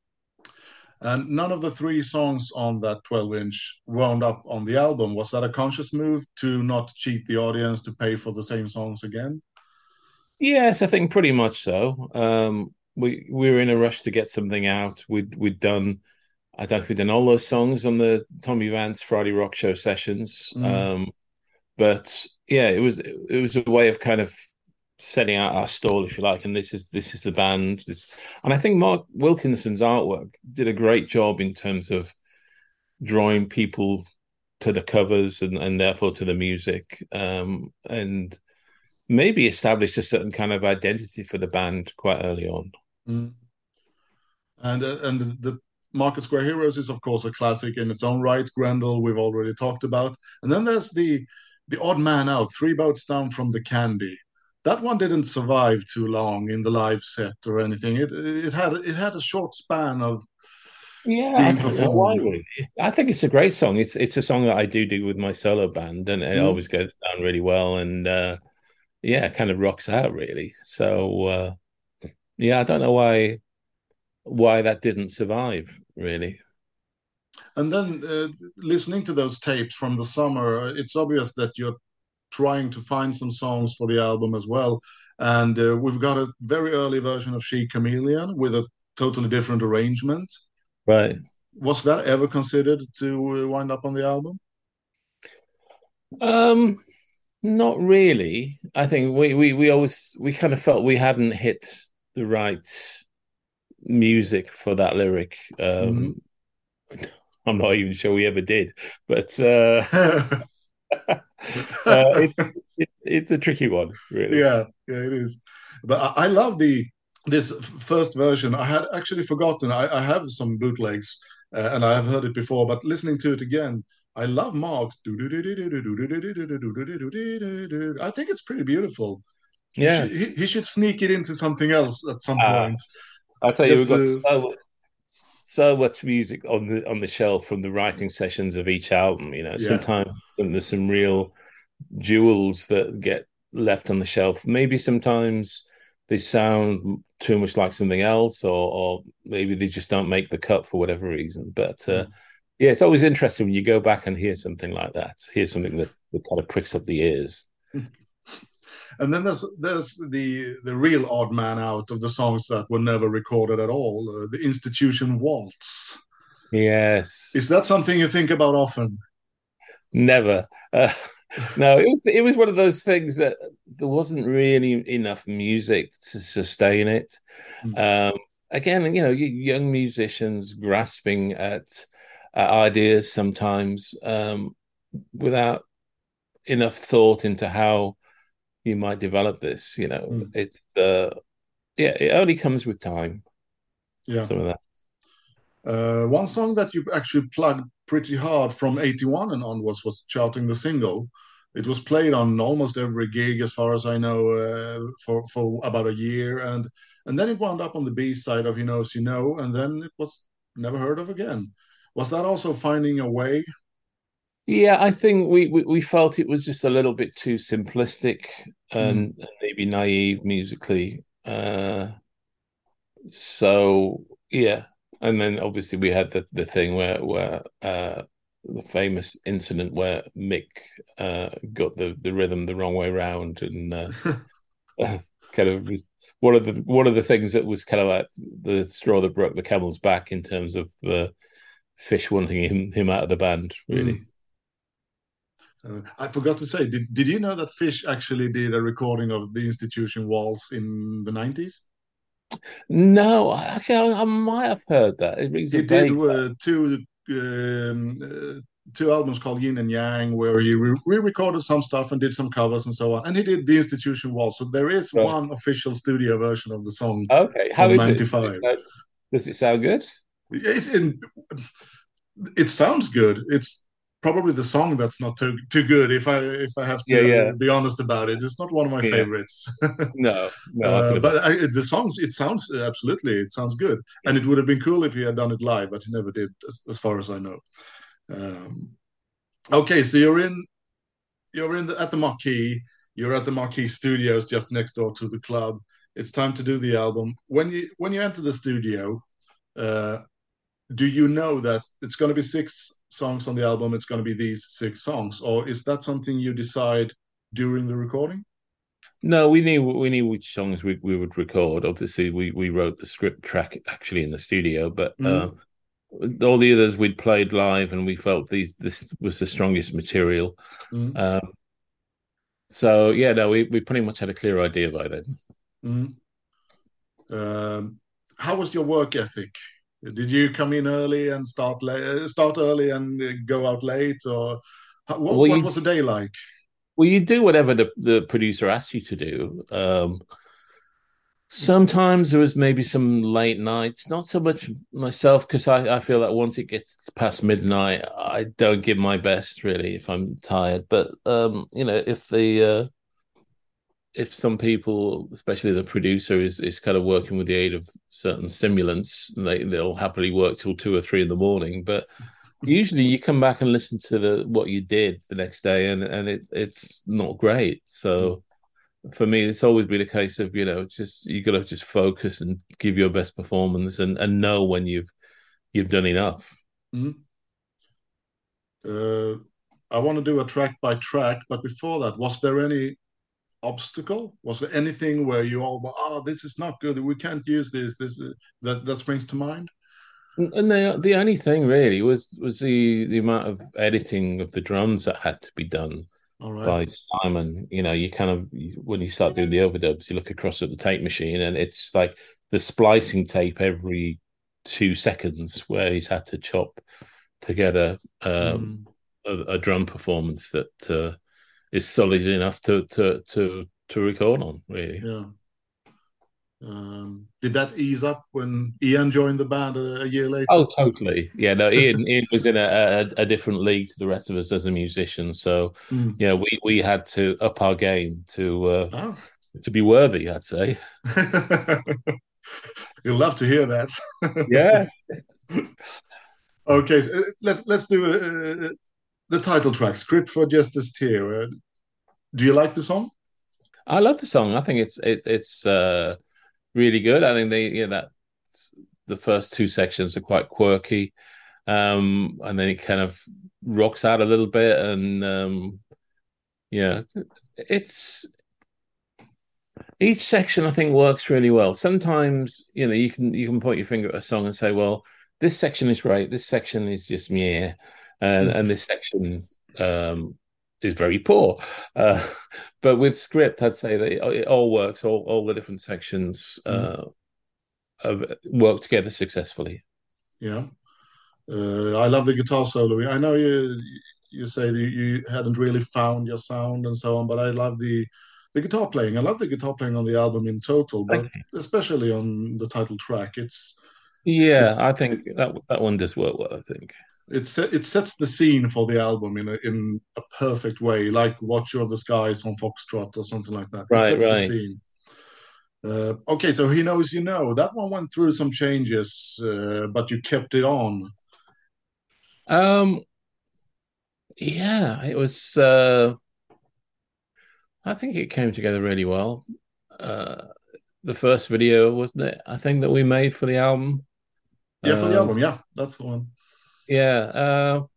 And none of the three songs on that twelve inch wound up on the album. Was that a conscious move to not cheat the audience to pay for the same songs again? Yes, I think pretty much so. Um, we we were in a rush to get something out. We'd we'd done I don't know if we'd done all those songs on the Tommy Vance Friday Rock Show sessions. Mm, Um, but yeah, it was it was a way of kind of setting out our stall, if you like. And this is this is the band. It's, and I think Mark Wilkinson's artwork did a great job in terms of drawing people to the covers and and therefore to the music. Um, and maybe established a certain kind of identity for the band quite early on. mm. And uh, and the, the Market Square Heroes is of course a classic in its own right. Grendel we've already talked about, and then there's the the Odd Man Out, Three Boats Down from the Candy. That one didn't survive too long in the live set or anything. It it had it had a short span of Yeah, I being don't know why performed. really. I think it's a great song. It's it's a song that I do do with my solo band, and it Mm. always goes down really well. And uh, yeah, it kind of rocks out really. So uh, yeah, I don't know why why that didn't survive really. And then uh, listening to those tapes from the summer, it's obvious that you're trying to find some songs for the album as well. And uh, we've got a very early version of She Chameleon with a totally different arrangement. Right. Was that ever considered to uh, wind up on the album? Um, Not really. I think we we we always we kind of felt we hadn't hit the right music for that lyric. Mm-hmm. Um, I'm not even sure we ever did, but uh, uh, it's it, it's a tricky one, really. Yeah, yeah, it is. But I, I love the this first version. I had actually forgotten. I, I have some bootlegs uh, and I have heard it before, but listening to it again, I love Mark's. I think it's pretty beautiful. He Yeah, should he, he should sneak it into something else at some uh, point. I tell you, we've Just got to, so so much music on the on the shelf from the writing sessions of each album. You know, yeah. sometimes there's some real jewels that get left on the shelf. Maybe sometimes they sound too much like something else, or or maybe they just don't make the cut for whatever reason. But uh, Mm. yeah, it's always interesting when you go back and hear something like that. Hear something that, that kind of pricks up the ears. And then there's there's the the real odd man out of the songs that were never recorded at all. Uh, the Institution Waltz. Is Yes, that something you think about often? never. Uh, no, it was it was one of those things that there wasn't really enough music to sustain it. Mm. Um, Again, you know, young musicians grasping at, at ideas sometimes um, without enough thought into how you might develop this. You know, Mm. it's uh, yeah, it only comes with time. Yeah. Some of that. Uh, one song that you actually plugged pretty hard from eighty-one and onwards was Charting the Single. It was played on almost every gig, as far as I know, uh, for for about a year, and and then it wound up on the B side of You Know As You Know, and then it was never heard of again. Was that also finding a way? Yeah, I think we, we we felt it was just a little bit too simplistic Mm. and maybe naive musically. Uh, so yeah, and then obviously we had the the thing where where uh, the famous incident where Mick uh, got the the rhythm the wrong way round and uh, kind of one of the one of the things that was kind of like the straw that broke the camel's back in terms of uh, Fish wanting him him out of the band, Mm. really. Uh, I forgot to say, did, did you know that Fish actually did a recording of the Institution Waltz in the nineties? No, I, I, I might have heard that. It rings He a did vague. uh, two um, uh, two albums called Yin and Yang, where he re- re-recorded some stuff and did some covers and so on. And he did The Institution Waltz. So there is Right. one official studio version of the song Okay. How from is it? Does it ninety-five. sound, does it sound good? It's in, it sounds good. It's probably the song that's not too too good. If I if I have Yeah, yeah, to be honest about it, it's not one of my yeah. favorites. No, no, I uh, can but imagine. I, the songs, it sounds absolutely, it sounds good, Yeah. and it would have been cool if he had done it live, but he never did, as, as far as I know. Um, okay, so you're in you're in the, at the Marquee. You're at the Marquee Studios, just next door to the club. It's time to do the album. When you when you enter the studio, uh, do you know that it's going to be six songs on the album? It's going to be these six songs, or is that something you decide during the recording? No, we knew we knew which songs we, we would record. Obviously, we we wrote the script track actually in the studio, but uh, Mm, all the others we'd played live, and we felt these this was the strongest material. mm, Um, so yeah, no, we we pretty much had a clear idea by then. mm. Um, how was your work ethic? Did you come in early and start late, start early and uh, go out late, or how, what Well, what you was the day like? well you do whatever the the producer asks you to do. Um, Sometimes there was maybe some late nights, not so much myself, because I, I feel that once it gets past midnight, I don't give my best really if I'm tired. But um, you know, if the uh, if some people, especially the producer, is is kind of working with the aid of certain stimulants, they they'll happily work till two or three in the morning. But usually, you come back and listen to the what you did the next day, and and it it's not great. So for me, it's always been a case of, you know, just you got to just focus and give your best performance, and and know when you've you've done enough. Mm-hmm. Uh, I want to do a track by track, but before that, was there any obstacle? Was there anything where you all, oh, this is not good. We can't use this. This uh, that that springs to mind. And the the only thing really was was the the amount of editing of the drums that had to be done All right. by Simon. You know, you kind of when you start doing the overdubs, you look across at the tape machine, and it's like the splicing tape every two seconds, where he's had to chop together um, Mm, a, a drum performance that uh, is solid enough to to to to record on. Really. yeah. Um, did that ease up when Ian joined the band a, a year later? Oh, totally. Yeah, no, Ian, Ian was in a, a, a different league to the rest of us as a musician. So, Mm. yeah, we we had to up our game to uh, Oh. to be worthy, I'd say. You'll love to hear that. Yeah, Okay, so uh, let's let's do uh, the title track, "Script for Justice Tear." Uh, do you like the song? I love the song. I think it's it, it's uh, really good. I think they yeah that the first two sections are quite quirky, um, and then it kind of rocks out a little bit, and um, yeah, it's each section I think works really well. Sometimes, you know, you can you can point your finger at a song and say, well, this section is great, this section is just yeah, and and this section um is very poor. Uh, but with script, I'd say that it, it all works. All all the different sections Mm, uh have worked together successfully. yeah. Uh, I love the guitar solo. I know you you say that you hadn't really found your sound and so on, but I love the the guitar playing. I love the guitar playing on the album in total, but Okay. especially on the title track. It's it Yeah, I it think that that one does work well, I think. it, set, it sets the scene for the album in a in a perfect way, like "Watcher of the Skies" on Foxtrot or something like that. It Right, sets the right. scene. Uh, okay, so He Knows You Know. That one went through some changes, uh, but you kept it on. Um, yeah, it was uh I think it came together really well. Uh the first video, wasn't it? I think that we made for the album. Yeah, for the Um, album. Yeah, that's the one. yeah, uh,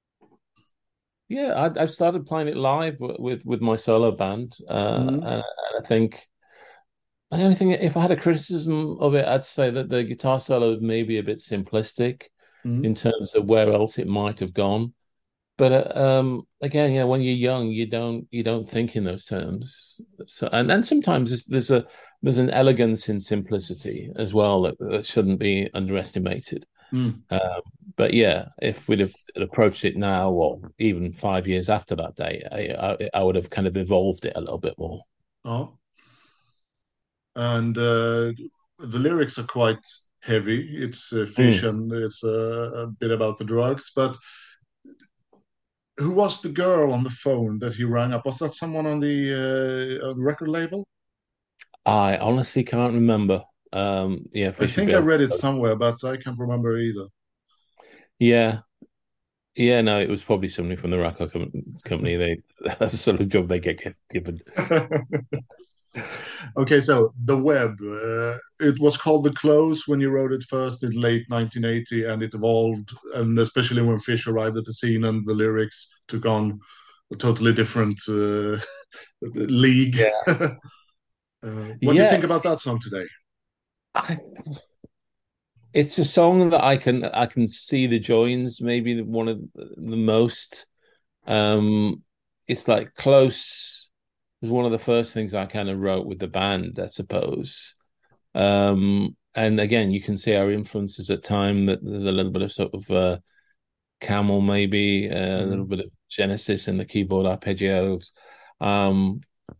yeah. I, I've started playing it live with with, with my solo band, uh, Mm-hmm. and, and I think the only thing, if I had a criticism of it, I'd say that the guitar solo may be a bit simplistic Mm-hmm. in terms of where else it might have gone. But uh, um, again, yeah, when you're young, you don't you don't think in those terms. So, and and sometimes there's, there's a there's an elegance in simplicity as well that, that shouldn't be underestimated. Mm. Um, but yeah, if we'd have approached it now, or even five years after that day, I, I, I would have kind of evolved it a little bit more. Oh, and uh, the lyrics are quite heavy. It's uh, fish Mm. and it's uh, a bit about the drugs. But who was the girl on the phone that he rang up? Was that someone on the, uh, on the record label? I honestly can't remember. Um, yeah, I Fisher think I Bill. read it somewhere, but I can't remember either. Yeah, yeah, no, it was probably somebody from the record com company. They that's the sort of job they get given. Okay, so the web, uh, it was called The Close when you wrote it first in late nineteen eighty, and it evolved, and especially when Fish arrived at the scene and the lyrics took on a totally different uh, league. Yeah, Uh, what do you yeah. think about that song today? I, it's a song that I can I can see the joins. Maybe one of the most. Um, it's like close was one of the first things I kind of wrote with the band, I suppose. Um, and again, you can see our influences at time that there's a little bit of sort of uh, Camel, maybe uh, a little Mm, bit of Genesis in the keyboard arpeggios. Um,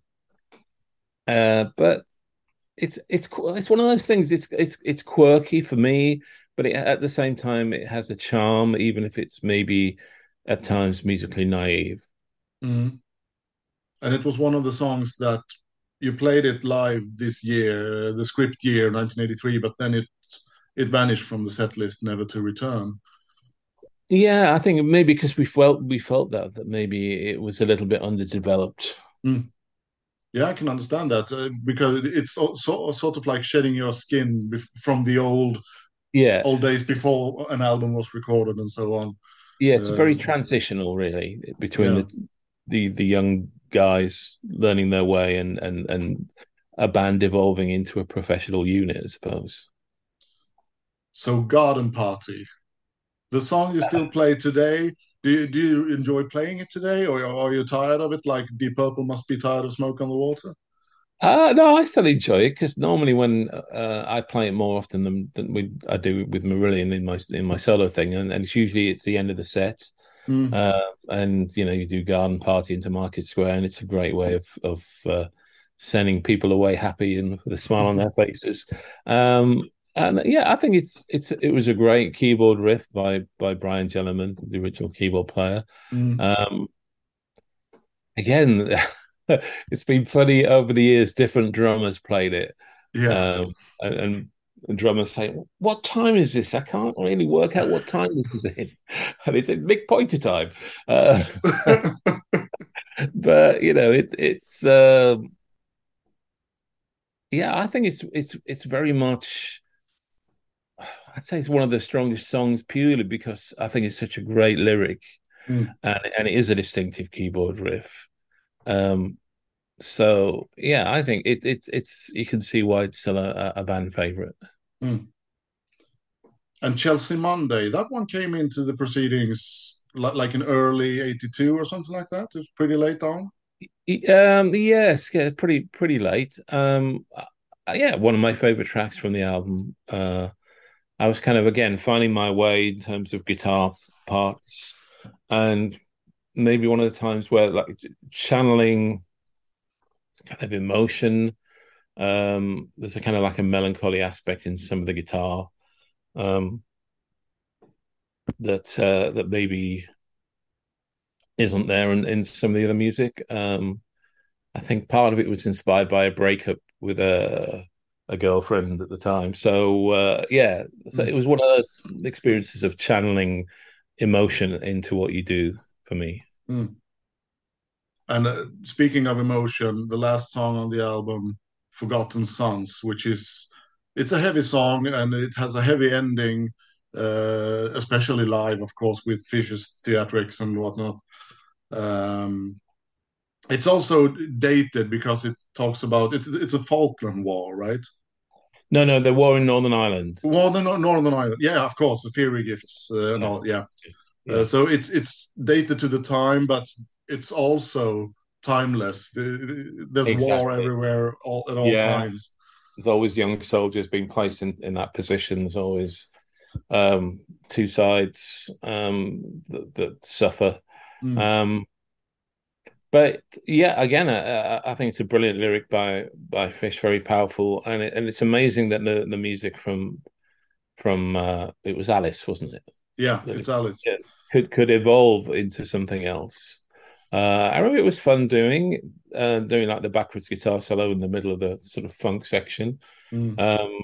uh, but it's it's it's one of those things. It's it's it's quirky for me, but it, at the same time, it has a charm, even if it's maybe at times musically naive. mm. And it was one of the songs that you played it live this year, the script year, nineteen eighty-three, but then it it vanished from the set list, never to return. Yeah, I think maybe because we felt we felt that that maybe it was a little bit underdeveloped. Mm. Yeah, I can understand that uh, because it's so, so, sort of like shedding your skin bef from the old Yeah, old days before an album was recorded and so on. yeah, it's Uh, very transitional, really, between yeah. the the the young guys learning their way and and and a band evolving into a professional unit, I suppose. So Garden Party, the song you still play today. Do you, do you enjoy playing it today, or are you tired of it? Like Deep Purple must be tired of Smoke on the Water. Uh, no, I still enjoy it because normally when uh, I play it more often than, than we I do with Marillion in my in my solo thing, and, and it's usually it's the end of the set, Mm, uh, and you know you do Garden Party into Market Square, and it's a great way of of uh, sending people away happy and with a smile on their faces. Um, and yeah, I think it's it's it was a great keyboard riff by by Brian Jellerman, the original keyboard player. mm, Um, again, it's been funny over the years. Different drummers played it, yeah. um, and, and drummers say, "What time is this? I can't really work out what time this is in." And it's in big pointer time. Uh, but you know, it, it's um, yeah, I think it's it's it's very much. I'd say it's one of the strongest songs purely because I think it's such a great lyric Mm, and and it is a distinctive keyboard riff. Um, So yeah, I think it, it it's you can see why it's still a, a band favorite. mm. And Chelsea Monday, that one came into the proceedings li- like in early eighty-two or something like that. It was pretty late on. Um, yes, yeah, pretty pretty late. Um, uh, yeah, one of my favorite tracks from the album. Uh, I was kind of again finding my way in terms of guitar parts, and maybe one of the times where like channeling kind of emotion. Um, there's a kind of like a melancholy aspect in some of the guitar. Um, that uh, that maybe isn't there in, in some of the other music. Um, I think part of it was inspired by a breakup with a a girlfriend at the time. So uh, yeah, so Mm, it was one of those experiences of channeling emotion into what you do for me. mm. And uh, speaking of emotion, the last song on the album, Forgotten Sons, which is it's a heavy song and it has a heavy ending, uh, especially live, of course, with Fisher's theatrics and whatnot. Um, it's also dated because it talks about it's it's a Falkland War, right? No, no, the war in Northern Ireland. Well, the Nor- Northern Ireland, yeah, of course, the Fury gifts uh, and Yeah, all, yeah. Uh, yeah, so it's it's dated to the time, but it's also timeless. The, the- there's war exactly. everywhere all, at all Yeah, times. there's always young soldiers being placed in in that position. There's always um, two sides um, that, that suffer. Mm. Um, but yeah, again, I, I think it's a brilliant lyric by by Fish, very powerful, and it, and it's amazing that the the music from from uh, it was Alice, wasn't it? Yeah, That it's it Alice. yeah, could could evolve into something else. Uh, I remember it was fun doing uh, doing like the backwards guitar solo in the middle of the sort of funk section. Mm. Um,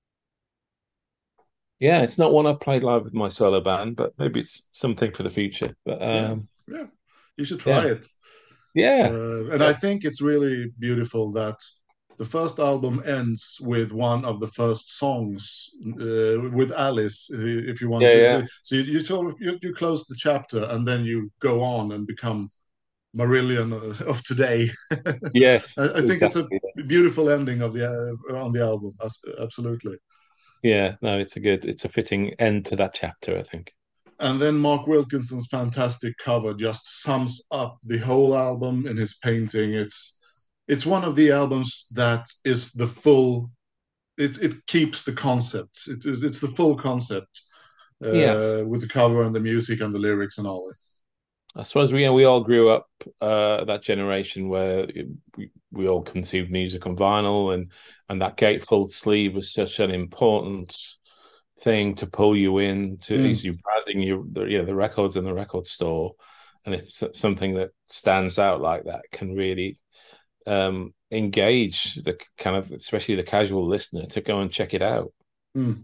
yeah, it's not one I've played live with my solo band, but maybe it's something for the future. But Yeah, um, yeah, you should try yeah, it. yeah, Uh, and I yeah, think it's really beautiful that the first album ends with one of the first songs uh, with Alice, if you want yeah, to. yeah. So, so you, you sort of you, you close the chapter and then you go on and become Marillion of today. Yes, I, I think it's a exactly. beautiful ending of the uh, on the album. Absolutely. Yeah, no, it's a good, it's a fitting end to that chapter, I think. And then Mark Wilkinson's fantastic cover just sums up the whole album in his painting. It's it's one of the albums that is the full. It it keeps the concept. It is it's the full concept Yeah, uh, with the cover and the music and the lyrics and all. I suppose we, yeah, we all grew up uh, that generation where we, we all consumed music on vinyl, and and that gatefold sleeve was such an important thing to pull you in to Mm, as you branding your the, you know the records in the record store, and it's something that stands out like that can really um, engage the kind of especially the casual listener to go and check it out. mm.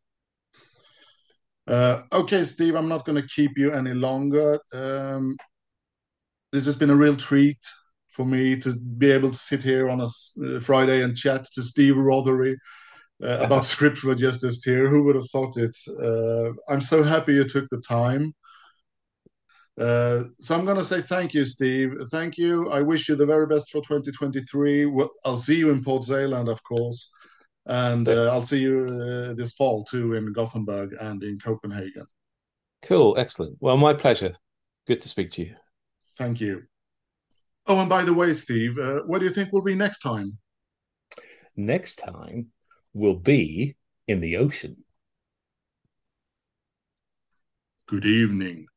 Uh, okay, Steve, I'm not going to keep you any longer. Um, this has been a real treat for me to be able to sit here on a uh, Friday and chat to Steve Rothery uh, about Scriptural Justice here. Who would have thought it? Uh, I'm so happy you took the time. Uh, so I'm going to say thank you, Steve. Thank you. I wish you the very best for twenty twenty-three. Well, I'll see you in Port Zeeland, of course. And uh, I'll see you uh, this fall too in Gothenburg and in Copenhagen. Cool, excellent. Well, my pleasure. Good to speak to you. Thank you. Oh, and by the way, Steve, uh, what do you think will be next time? Next time we'll be in the ocean. Good evening.